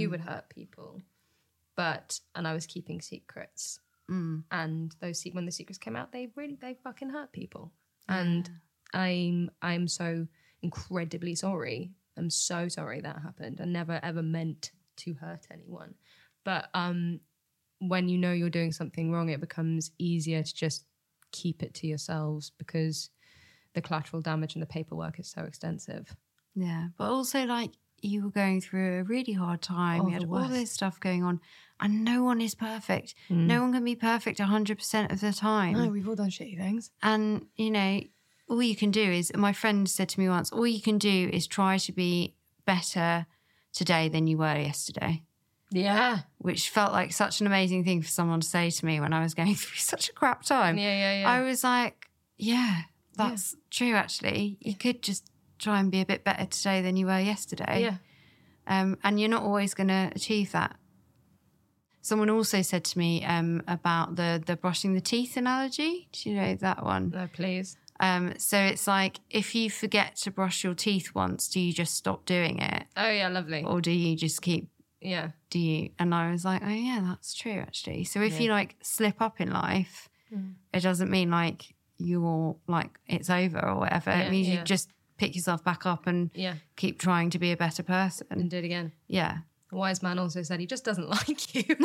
I was keeping secrets. And when the secrets came out, they fucking hurt people. And I'm so incredibly sorry. I'm so sorry that happened. I never ever meant to hurt anyone. But when you know you're doing something wrong, it becomes easier to just keep it to yourselves because the collateral damage and the paperwork is so extensive. Yeah, but also like you were going through a really hard time. You had all this stuff going on and no one is perfect. No one can be perfect 100% of the time. No, we've all done shitty things. And, you know, all you can do is, my friend said to me once, all you can do is try to be better today than you were yesterday. Yeah. Which felt like such an amazing thing for someone to say to me when I was going through such a crap time. Yeah. I was like, yeah, that's true actually. You could just try and be a bit better today than you were yesterday. Yeah. And you're not always going to achieve that. Someone also said to me about the brushing the teeth analogy. Do you know that one? No, please. So it's like, if you forget to brush your teeth once, do you just stop doing it? Oh, yeah, lovely. Or do you just keep... Yeah. Do you? And I was like, oh, yeah, that's true, actually. So if you, like, slip up in life, it doesn't mean, like, you're, like, it's over or whatever. It means you just pick yourself back up and keep trying to be a better person. And do it again. Yeah. A wise man also said he just doesn't like you.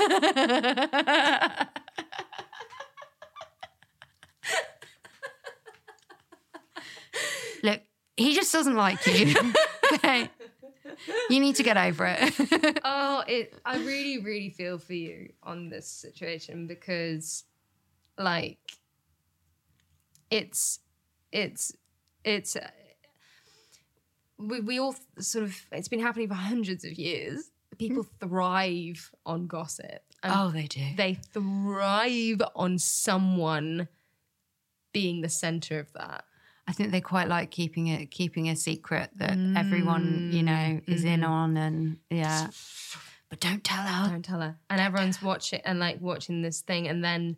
Look, he just doesn't like you. Okay. You need to get over it. I really, really feel for you on this situation because, like, we all sort of, it's been happening for hundreds of years. People thrive on gossip And they do. They thrive on someone being the center of that. I think they quite like keeping a secret that everyone, is in on, and but don't tell her. Don't tell her. And everyone's watching this thing, and then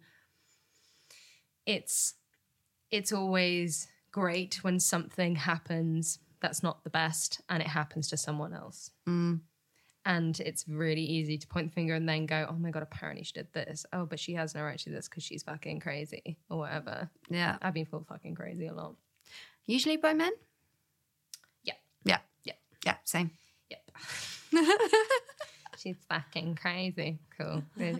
it's always great when something happens that's not the best and it happens to someone else. And it's really easy to point the finger and then go, oh my God, apparently she did this. Oh, but she has no right to do this because she's fucking crazy or whatever. Yeah. I've been called fucking crazy a lot. Usually by men? Yeah. Yeah, same. Yep. She's fucking crazy. Cool.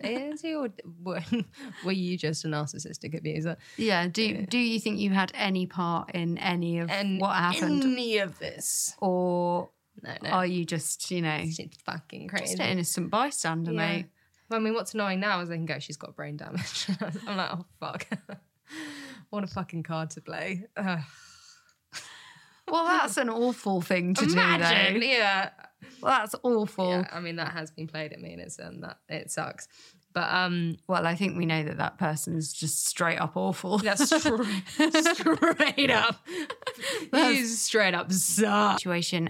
Were you just a narcissistic abuser? Yeah. Do you think you had any part in any of what happened? Any of this? Or no. Are you just, She's fucking crazy. Just an innocent bystander, mate? Well, I mean, what's annoying now is they can go, she's got brain damage. I'm like, oh, fuck. What a fucking card to play. Ugh. Well, that's an awful thing to do, though. Yeah. Well, that's awful. Yeah, I mean, that has been played at me, and it sucks. But well, I think we know that person's just straight up awful. That's straight up. He's straight up sucks. Situation.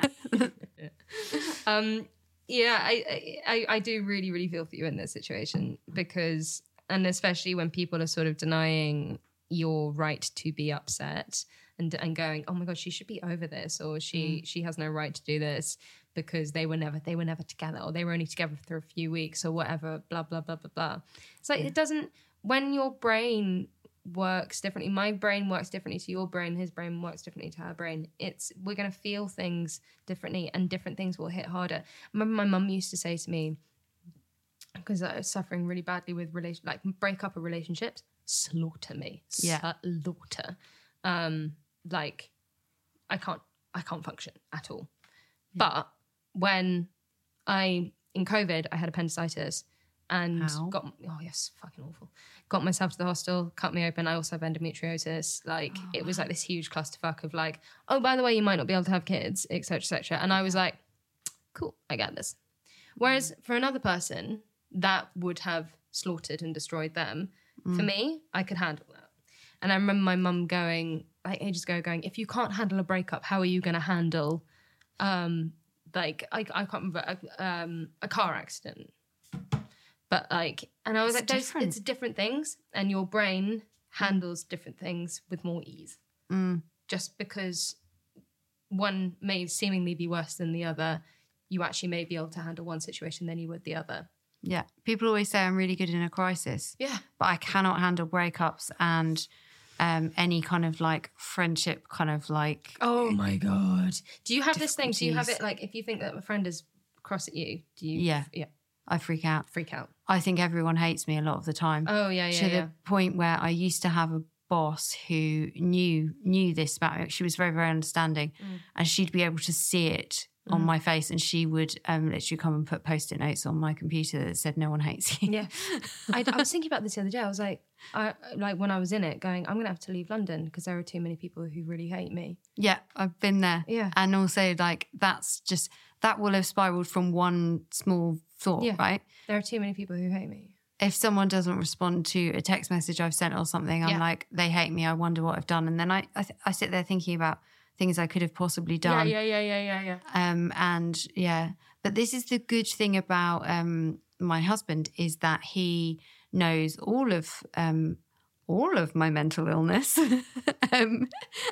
Yeah, I do really, really feel for you in this situation because, and especially when people are sort of denying your right to be upset and going, oh my God, she should be over this, or she has no right to do this because they were never together, or they were only together for a few weeks or whatever, blah, blah, blah, blah, blah. It's like, it doesn't, when your brain works differently, my brain works differently to your brain, his brain works differently to her brain. We're going to feel things differently and different things will hit harder. I remember my mum used to say to me, because I was suffering really badly with break up of relationships, slaughter me. Yeah. Slaughter. Like I can't function at all. Yeah. But when in COVID, I had appendicitis and got myself to the hospital, cut me open. I also have endometriosis. It was like this huge clusterfuck of like, oh, by the way, you might not be able to have kids, etc., etc. And I was like, cool, I get this. Whereas for another person, that would have slaughtered and destroyed them. For me, I could handle that. And I remember my mum going, like ages ago, if you can't handle a breakup, how are you going to handle, I can't remember, a car accident. But and I was it's different things, and your brain handles different things with more ease. Just because one may seemingly be worse than the other, you actually may be able to handle one situation than you would the other. Yeah. People always say I'm really good in a crisis. Yeah. But I cannot handle breakups and any kind of friendship oh my God. Do you have this thing? Do you have it if you think that a friend is cross at you, do you? Yeah. I freak out. I think everyone hates me a lot of the time. Oh, yeah. To the point where I used to have a boss who knew this about me. She was very, very understanding, and she'd be able to see it on my face, and she would literally come and put Post-it notes on my computer that said "No one hates you." Yeah, I was thinking about this the other day. I was like, when I was in it, going, I'm gonna have to leave London because there are too many people who really hate me. Yeah, I've been there. Yeah, and also that will have spiraled from one small thought. Yeah. Right? There are too many people who hate me. If someone doesn't respond to a text message I've sent or something, I'm like, they hate me. I wonder what I've done, and then I sit there thinking about things I could have possibly done. Yeah. And yeah, but this is the good thing about my husband, is that he knows all of my mental illness, and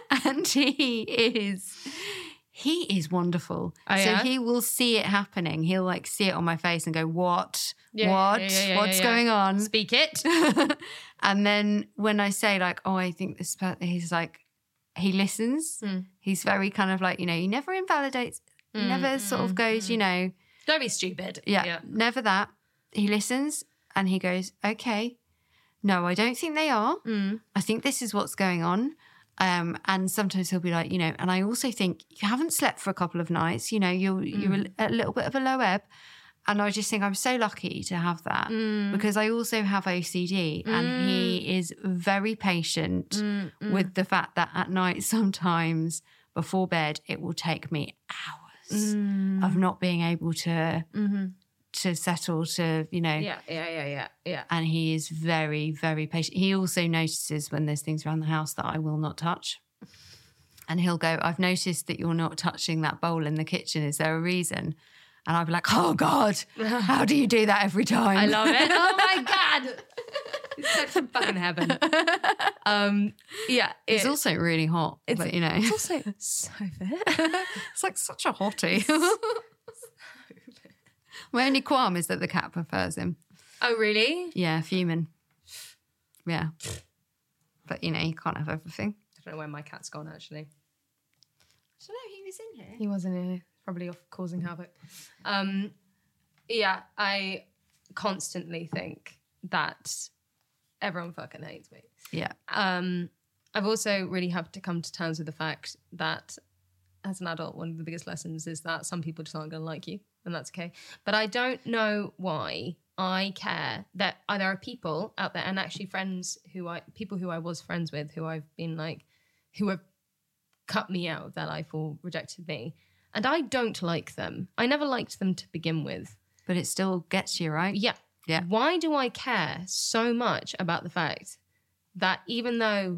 he is wonderful. Oh, yeah? So he will see it happening. He'll see it on my face and go, "What? What's going on? Speak it." And then when I say "Oh, I think this," he's like. He listens. He's very kind of he never invalidates, never sort of goes, Don't be stupid. Yeah, never that. He listens and he goes, okay, no, I don't think they are. I think this is what's going on. And sometimes he'll be like, and I also think you haven't slept for a couple of nights, you're a little bit of a low ebb. And I just think I'm so lucky to have that because I also have OCD and he is very patient with the fact that at night sometimes before bed it will take me hours of not being able to to settle to, you know. Yeah. And he is very, very patient. He also notices when there's things around the house that I will not touch. And he'll go, I've noticed that you're not touching that bowl in the kitchen. Is there a reason? And I'll be like, oh, God, how do you do that every time? I love it. Oh, my God. It's such a fucking heaven. It's also really hot, but, you know. It's also so fit. It's like such a hottie. My only qualm is that the cat prefers him. Oh, really? Yeah, fuming. Yeah. But, you know, you can't have everything. I don't know where my cat's gone, actually. I don't know, he was in here. He wasn't here. Probably off causing havoc. I constantly think that everyone fucking hates me. Yeah. I've also really had to come to terms with the fact that as an adult, one of the biggest lessons is that some people just aren't going to like you, and that's okay. But I don't know why I care that there are people out there, and actually people who I was friends with, who I've been like, who have cut me out of their life or rejected me. And I don't like them. I never liked them to begin with. But it still gets you, right? Yeah. Yeah. Why do I care so much about the fact that even though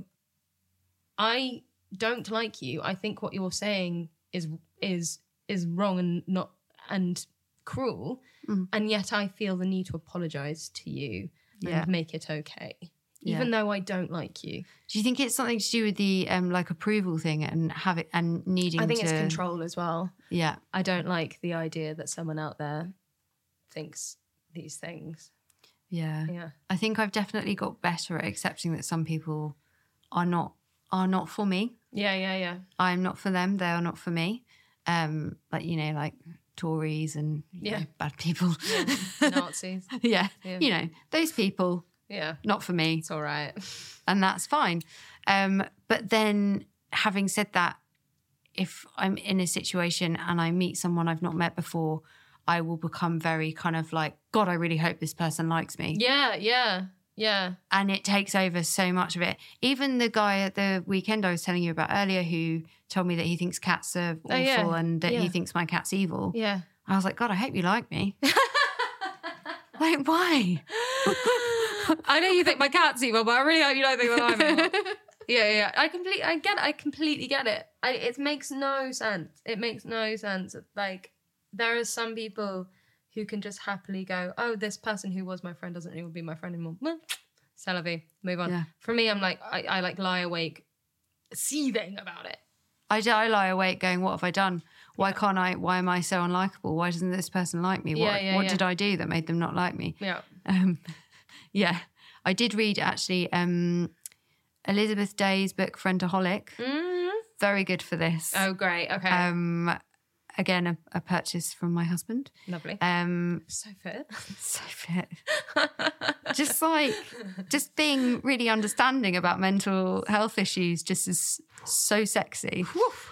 I don't like you, I think what you're saying is wrong and cruel, and yet I feel the need to apologize to you and make it okay, even though I don't like you. Do you think it's something to do with the like approval thing and needing? I think it's control as well. Yeah, I don't like the idea that someone out there thinks these things. Yeah. I think I've definitely got better at accepting that some people are not for me. Yeah. I'm not for them. They are not for me. Like, you know, like Tories and you know, bad people. Yeah. Nazis. yeah. You know, those people. Yeah. Not for me. It's all right. And that's fine. But then having said that, if I'm in a situation and I meet someone I've not met before, I will become very kind of like, God, I really hope this person likes me. Yeah. And it takes over so much of it. Even the guy at the weekend I was telling you about earlier who told me that he thinks cats are awful and that he thinks my cat's evil. Yeah. I was like, God, I hope you like me. Like, why? I know you think my cat's evil, but I really hope you don't think that I'm evil. Yeah. I completely get it. It makes no sense. It makes no sense. Like, there are some people who can just happily go, oh, this person who was my friend doesn't really be my friend anymore. Well, c'est la vie. Move on. Yeah. For me, I'm like, I like lie awake seething about it. I lie awake going, what have I done? Why can't I? Why am I so unlikable? Why doesn't this person like me? What did I do that made them not like me? Yeah. Yeah. I did read actually Elizabeth Day's book, Friendaholic. Very good for this. Oh, great. Okay. Again, a purchase from my husband. Lovely. So fit. So fit. just being really understanding about mental health issues just is so sexy.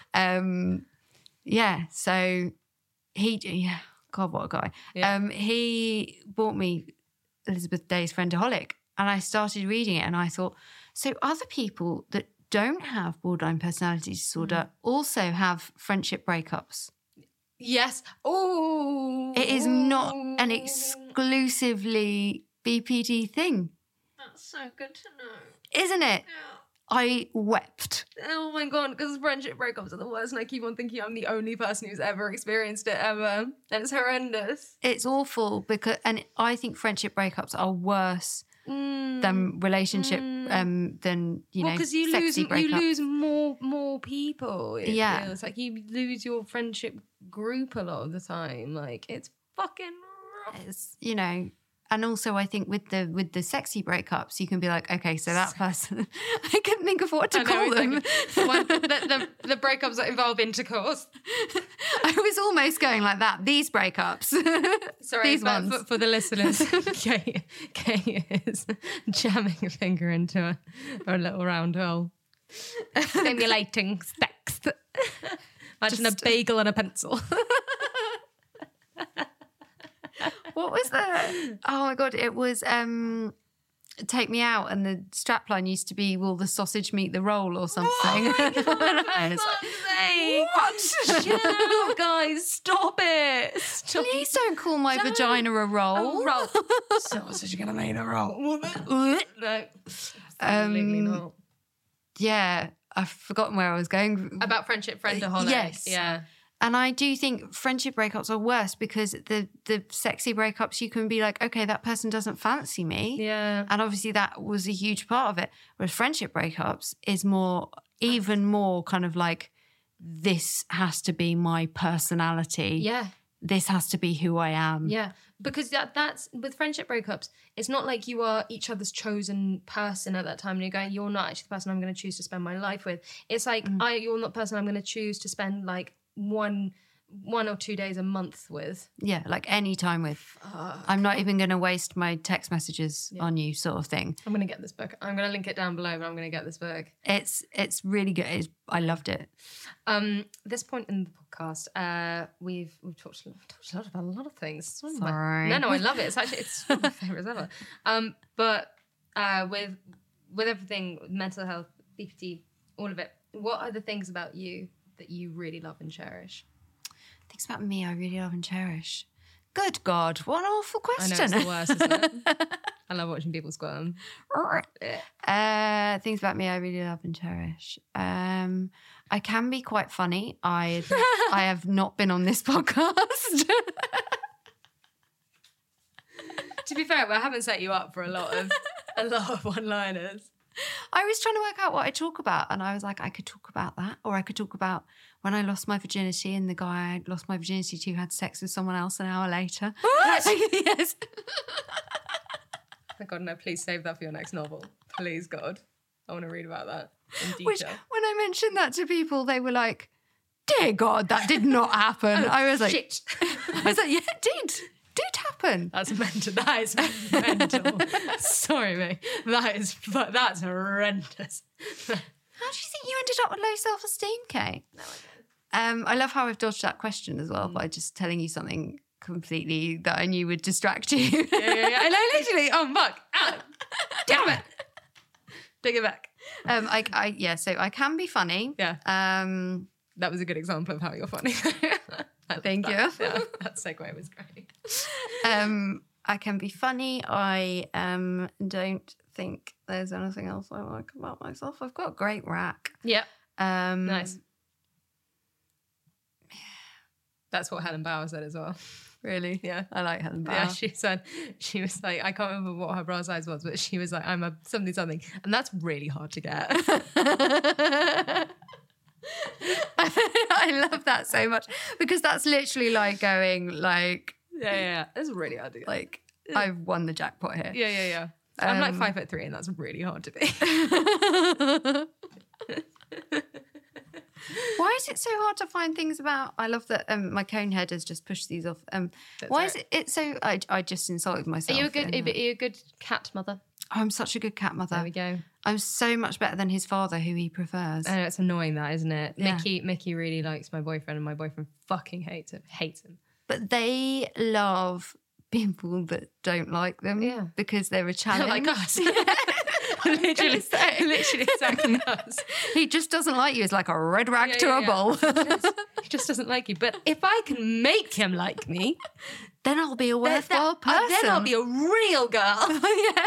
So God, what a guy. Yeah. He bought me Elizabeth Day's Friendaholic and I started reading it and I thought, so other people that don't have borderline personality disorder also have friendship breakups. Yes. Oh. It is not an exclusively BPD thing. That's so good to know. Isn't it? Yeah. I wept. Oh my God, because friendship breakups are the worst and I keep on thinking I'm the only person who's ever experienced it ever. And it's horrendous. It's awful and I think friendship breakups are worse than relationship than, you know, because sexy breakups. You lose more people. It feels like you lose your friendship group a lot of the time. Like, it's fucking rough. It's, you know, and also I think with the sexy breakups, you can be like, okay, so that person, I couldn't think of what to call them. The breakups that involve intercourse. I was almost going like that. These breakups. Sorry, these ones. For the listeners, Kay is jamming a finger into a little round hole. Simulating sex. Imagine a bagel and a pencil. What was that? Oh my God, it was Take Me Out, and the strapline used to be, will the sausage meet the roll or something? Oh my God, way. What? Chill out, guys. Stop it. Stop. Please don't call my vagina a roll. Roll. Sausage gonna make a roll. No. Absolutely not. Yeah, I've forgotten where I was going. About friendship, friendaholic. Yes. Yeah. And I do think friendship breakups are worse because the sexy breakups, you can be like, okay, that person doesn't fancy me. Yeah. And obviously that was a huge part of it. Whereas friendship breakups is even more kind of like, this has to be my personality. Yeah. This has to be who I am. Yeah. Because that's with friendship breakups, it's not like you are each other's chosen person at that time and you're going, you're not actually the person I'm going to choose to spend my life with. It's like, you're not the person I'm going to choose to spend like one or 2 days a month with. Yeah, like any time with. I'm not even going to waste my text messages on you, sort of thing. I'm going to get this book. I'm going to link it down below, but I'm going to get this book. It's really good. I loved it. This point in the podcast, we've talked a lot about a lot of things. Sorry. No, I love it. It's one of my favourites ever. But with everything, mental health, BPD, all of it, what are the things about you that you really love and cherish? Things about me I really love and cherish. Good God, what an awful question. I know, it's the worst, isn't it? I love watching people squirm. Things about me I really love and cherish. I can be quite funny. I have not been on this podcast. To be fair, I haven't set you up for a lot of one-liners. I was trying to work out what I talk about, and I was like, I could talk about that, or I could talk about when I lost my virginity and the guy I lost my virginity to had sex with someone else an hour later. What? Yes. Oh God, no, please save that for your next novel. Please, God. I want to read about that in detail. Which, when I mentioned that to people, they were like, dear God, that did not happen. I was like, shit. I was like, yeah, it did happen. That's mental. That is mental. Sorry, mate. That's horrendous. How do you think you ended up with low self-esteem, Kate? No, I don't. I love how I've dodged that question as well by just telling you something completely that I knew would distract you. Yeah. And I literally, fuck. Damn it. Take it back. So I can be funny. Yeah. That was a good example of how you're funny. Thank you. Yeah, that segue was great. I can be funny. I don't think there's anything else I like about myself. I've got a great rack. Yeah. Nice. That's what Helen Bauer said as well. Really? Yeah. I like Helen Bauer. Yeah, she was like, I can't remember what her bra size was, but she was like, I'm a something. And that's really hard to get. I love that so much because that's literally like going like... Yeah. It's really hard to get. Like, I've won the jackpot here. Yeah. I'm like 5'3" and that's really hard to be. Why is it so hard to find things about? I love that my cone head has just pushed these off. Why is it so? I just insulted myself. Are you a good cat mother? Oh, I'm such a good cat mother. There we go. I'm so much better than his father, who he prefers. I know, it's annoying that, isn't it? Yeah. Mickey really likes my boyfriend and my boyfriend fucking hates him. But they love people that don't like them because they're a challenge. Like us. Literally exactly us. He just doesn't like you. It's like a red rag to a bull. He just doesn't like you. But if I can make him like me, then I'll be a worthwhile person. Then I'll be a real girl. Yeah.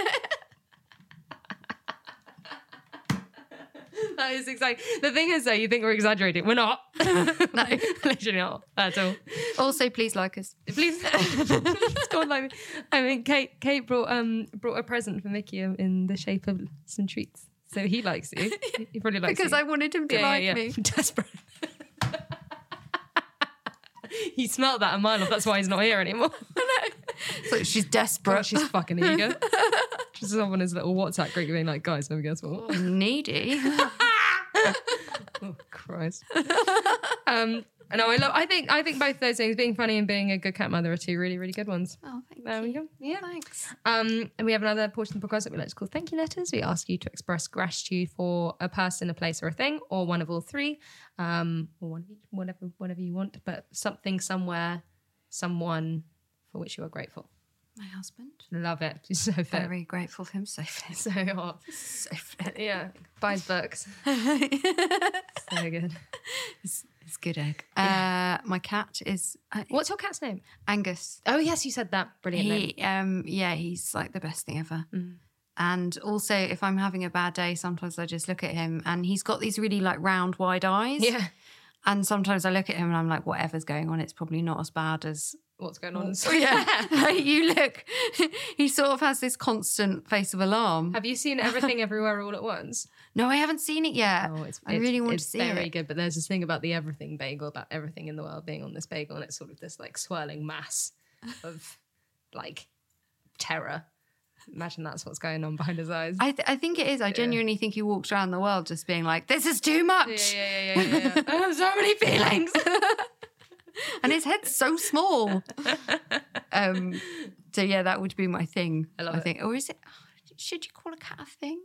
That is exactly. The thing is, though, you think we're exaggerating. We're not. No, literally not at all. Also, please like us. Please go on, like me. I mean, Kate brought a present for Mickey in the shape of some treats. So he likes you. He probably likes because you. I wanted him to like me. Desperate. He smelled that a mile off. That's why he's not here anymore. So she's desperate. Oh, she's fucking eager. Just someone his little WhatsApp group being like, guys, let me guess what. Oh, needy. Oh, Christ. No, I think both those things, being funny and being a good cat mother, are two really, really good ones. Oh, thank you. There we go. Yeah. Thanks. And we have another portion of the podcast that we like to call thank you letters. We ask you to express gratitude for a person, a place, or a thing, or one of all three, or one of each, whatever you want, but something, somewhere, someone for which you are grateful. My husband. Love it. He's so fit. Very grateful for him. So fit. So hot. So fit. Yeah. Buys books. So good. It's good egg. My cat is... What's your cat's name? Angus. Oh, yes, you said that. Brilliant name. He's like the best thing ever. And also, if I'm having a bad day, sometimes I just look at him and he's got these really like round, wide eyes. Yeah. And sometimes I look at him and I'm like, whatever's going on, it's probably not as bad as... What's going on? Yeah. Like, you look, he sort of has this constant face of alarm. Have you seen Everything Everywhere All at Once? No, I haven't seen it yet. Oh, I really want to see it. It's very good, but there's this thing about the everything bagel, about everything in the world being on this bagel, and it's sort of this like swirling mass of like terror. Imagine that's what's going on behind his eyes. I think it is. I genuinely think he walks around the world just being like, this is too much. Yeah. I have so many feelings. And his head's so small. So yeah, that would be my thing. I think. Or is it, should you call a cat a thing?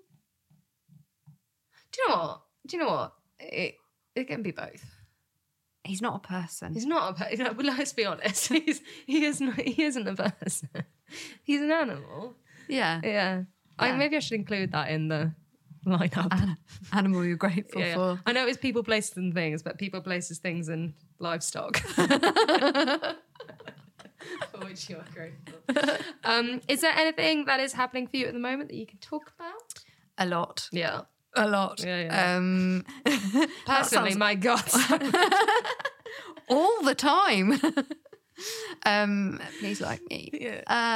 Do you know what? It can be both. He's not a person. He's not a person. Well, let's be honest. He isn't a person. He's an animal. Yeah. Maybe I should include that in the lineup. Animal you're grateful for. I know it's people, places and things, but people, places, things and livestock. For which you are grateful. Is there anything that is happening for you at the moment that you can talk about? A lot. Yeah. A lot. Yeah. Personally, my God. All the time. Please like me.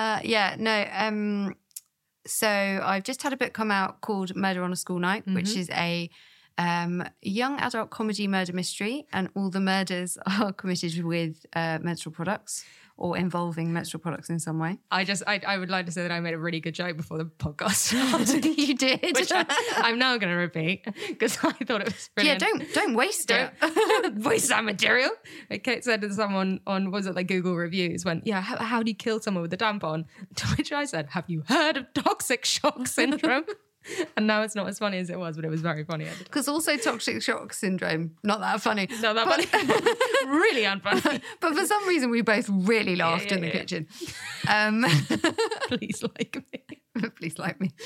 So I've just had a book come out called Murder on a School Night, which is a young adult comedy murder mystery, and all the murders are committed with menstrual products or involving menstrual products in some way. I would like to say that I made a really good joke before the podcast started. You did. Which I'm now going to repeat because I thought it was brilliant. Yeah, don't waste it. Don't waste that material. Kate said to someone on, was it like Google reviews, went, yeah, how do you kill someone with a tampon? To which I said, have you heard of toxic shock syndrome? And now it's not as funny as it was, but it was very funny. Because also toxic shock syndrome, not that funny. Not that funny. Really unfunny. But for some reason, we both really laughed in the kitchen. Please like me. Please like me.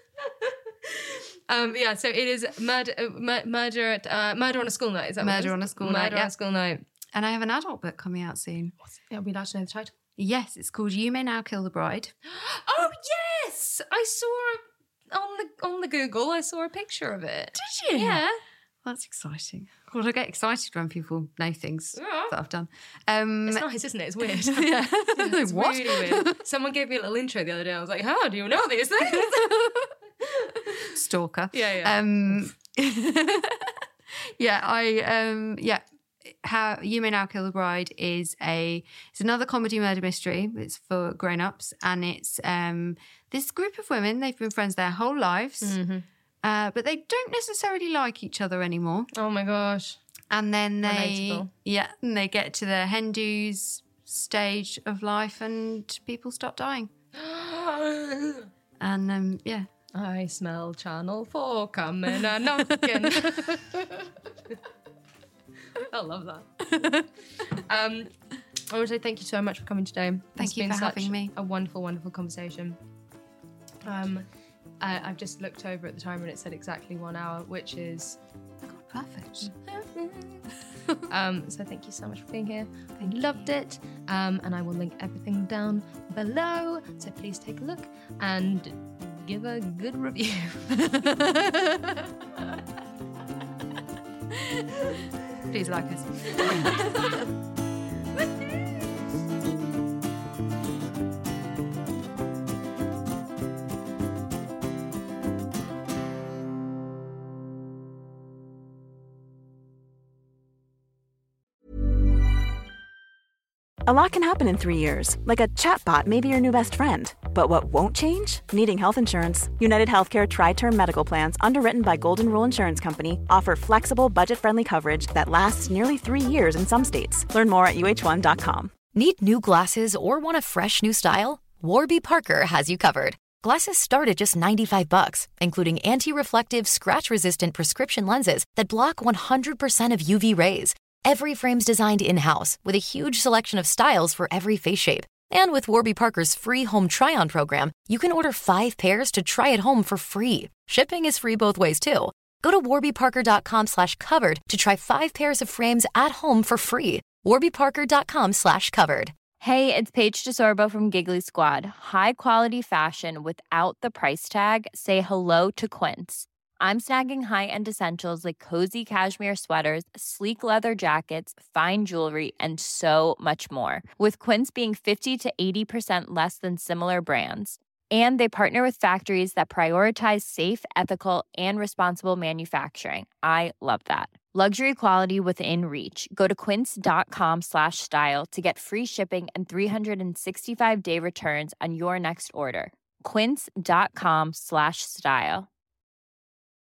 So it is murder on a school night. Is that Murder on a School Night? Murder on a School Night. And I have an adult book coming out soon. Are we allowed to know the title? Yes, it's called You May Now Kill the Bride. Oh, yes! I saw on the Google, I saw a picture of it. Did you? Yeah. That's exciting. Well, I get excited when people know things that I've done. It's nice, isn't it? It's weird. Yeah. It's What? really weird. Someone gave me a little intro the other day. I was like, how do you know these things? Stalker. Yeah. How You May Now Kill the Bride is it's another comedy murder mystery. It's for grown-ups, and it's this group of women. They've been friends their whole lives, but they don't necessarily like each other anymore. Oh my gosh. And then Relatable. they get to the hen do's stage of life, and people stop dying. And I smell Channel 4 coming and knocking. I love that. I want to say thank you so much for coming today. Thank you for having me. A wonderful, wonderful conversation. I've just looked over at the timer and it said exactly 1 hour, which is perfect. So thank you so much for being here. I loved it. And I will link everything down below. So please take a look and give a good review. Please like us. A lot can happen in 3 years, like a chatbot may be your new best friend. But what won't change? Needing health insurance. United Healthcare Tri-Term Medical Plans, underwritten by Golden Rule Insurance Company, offer flexible, budget-friendly coverage that lasts nearly 3 years in some states. Learn more at uh1.com. Need new glasses or want a fresh new style? Warby Parker has you covered. Glasses start at just $95, including anti-reflective, scratch-resistant prescription lenses that block 100% of UV rays. Every frame's designed in-house with a huge selection of styles for every face shape. And with Warby Parker's free home try-on program, you can order 5 pairs to try at home for free. Shipping is free both ways, too. Go to warbyparker.com/covered to try 5 pairs of frames at home for free. warbyparker.com/covered. Hey, it's Paige DeSorbo from Giggly Squad. High quality fashion without the price tag. Say hello to Quince. I'm snagging high-end essentials like cozy cashmere sweaters, sleek leather jackets, fine jewelry, and so much more. With Quince being 50 to 80% less than similar brands. And they partner with factories that prioritize safe, ethical, and responsible manufacturing. I love that. Luxury quality within reach. Go to quince.com/style to get free shipping and 365-day returns on your next order. Quince.com/style.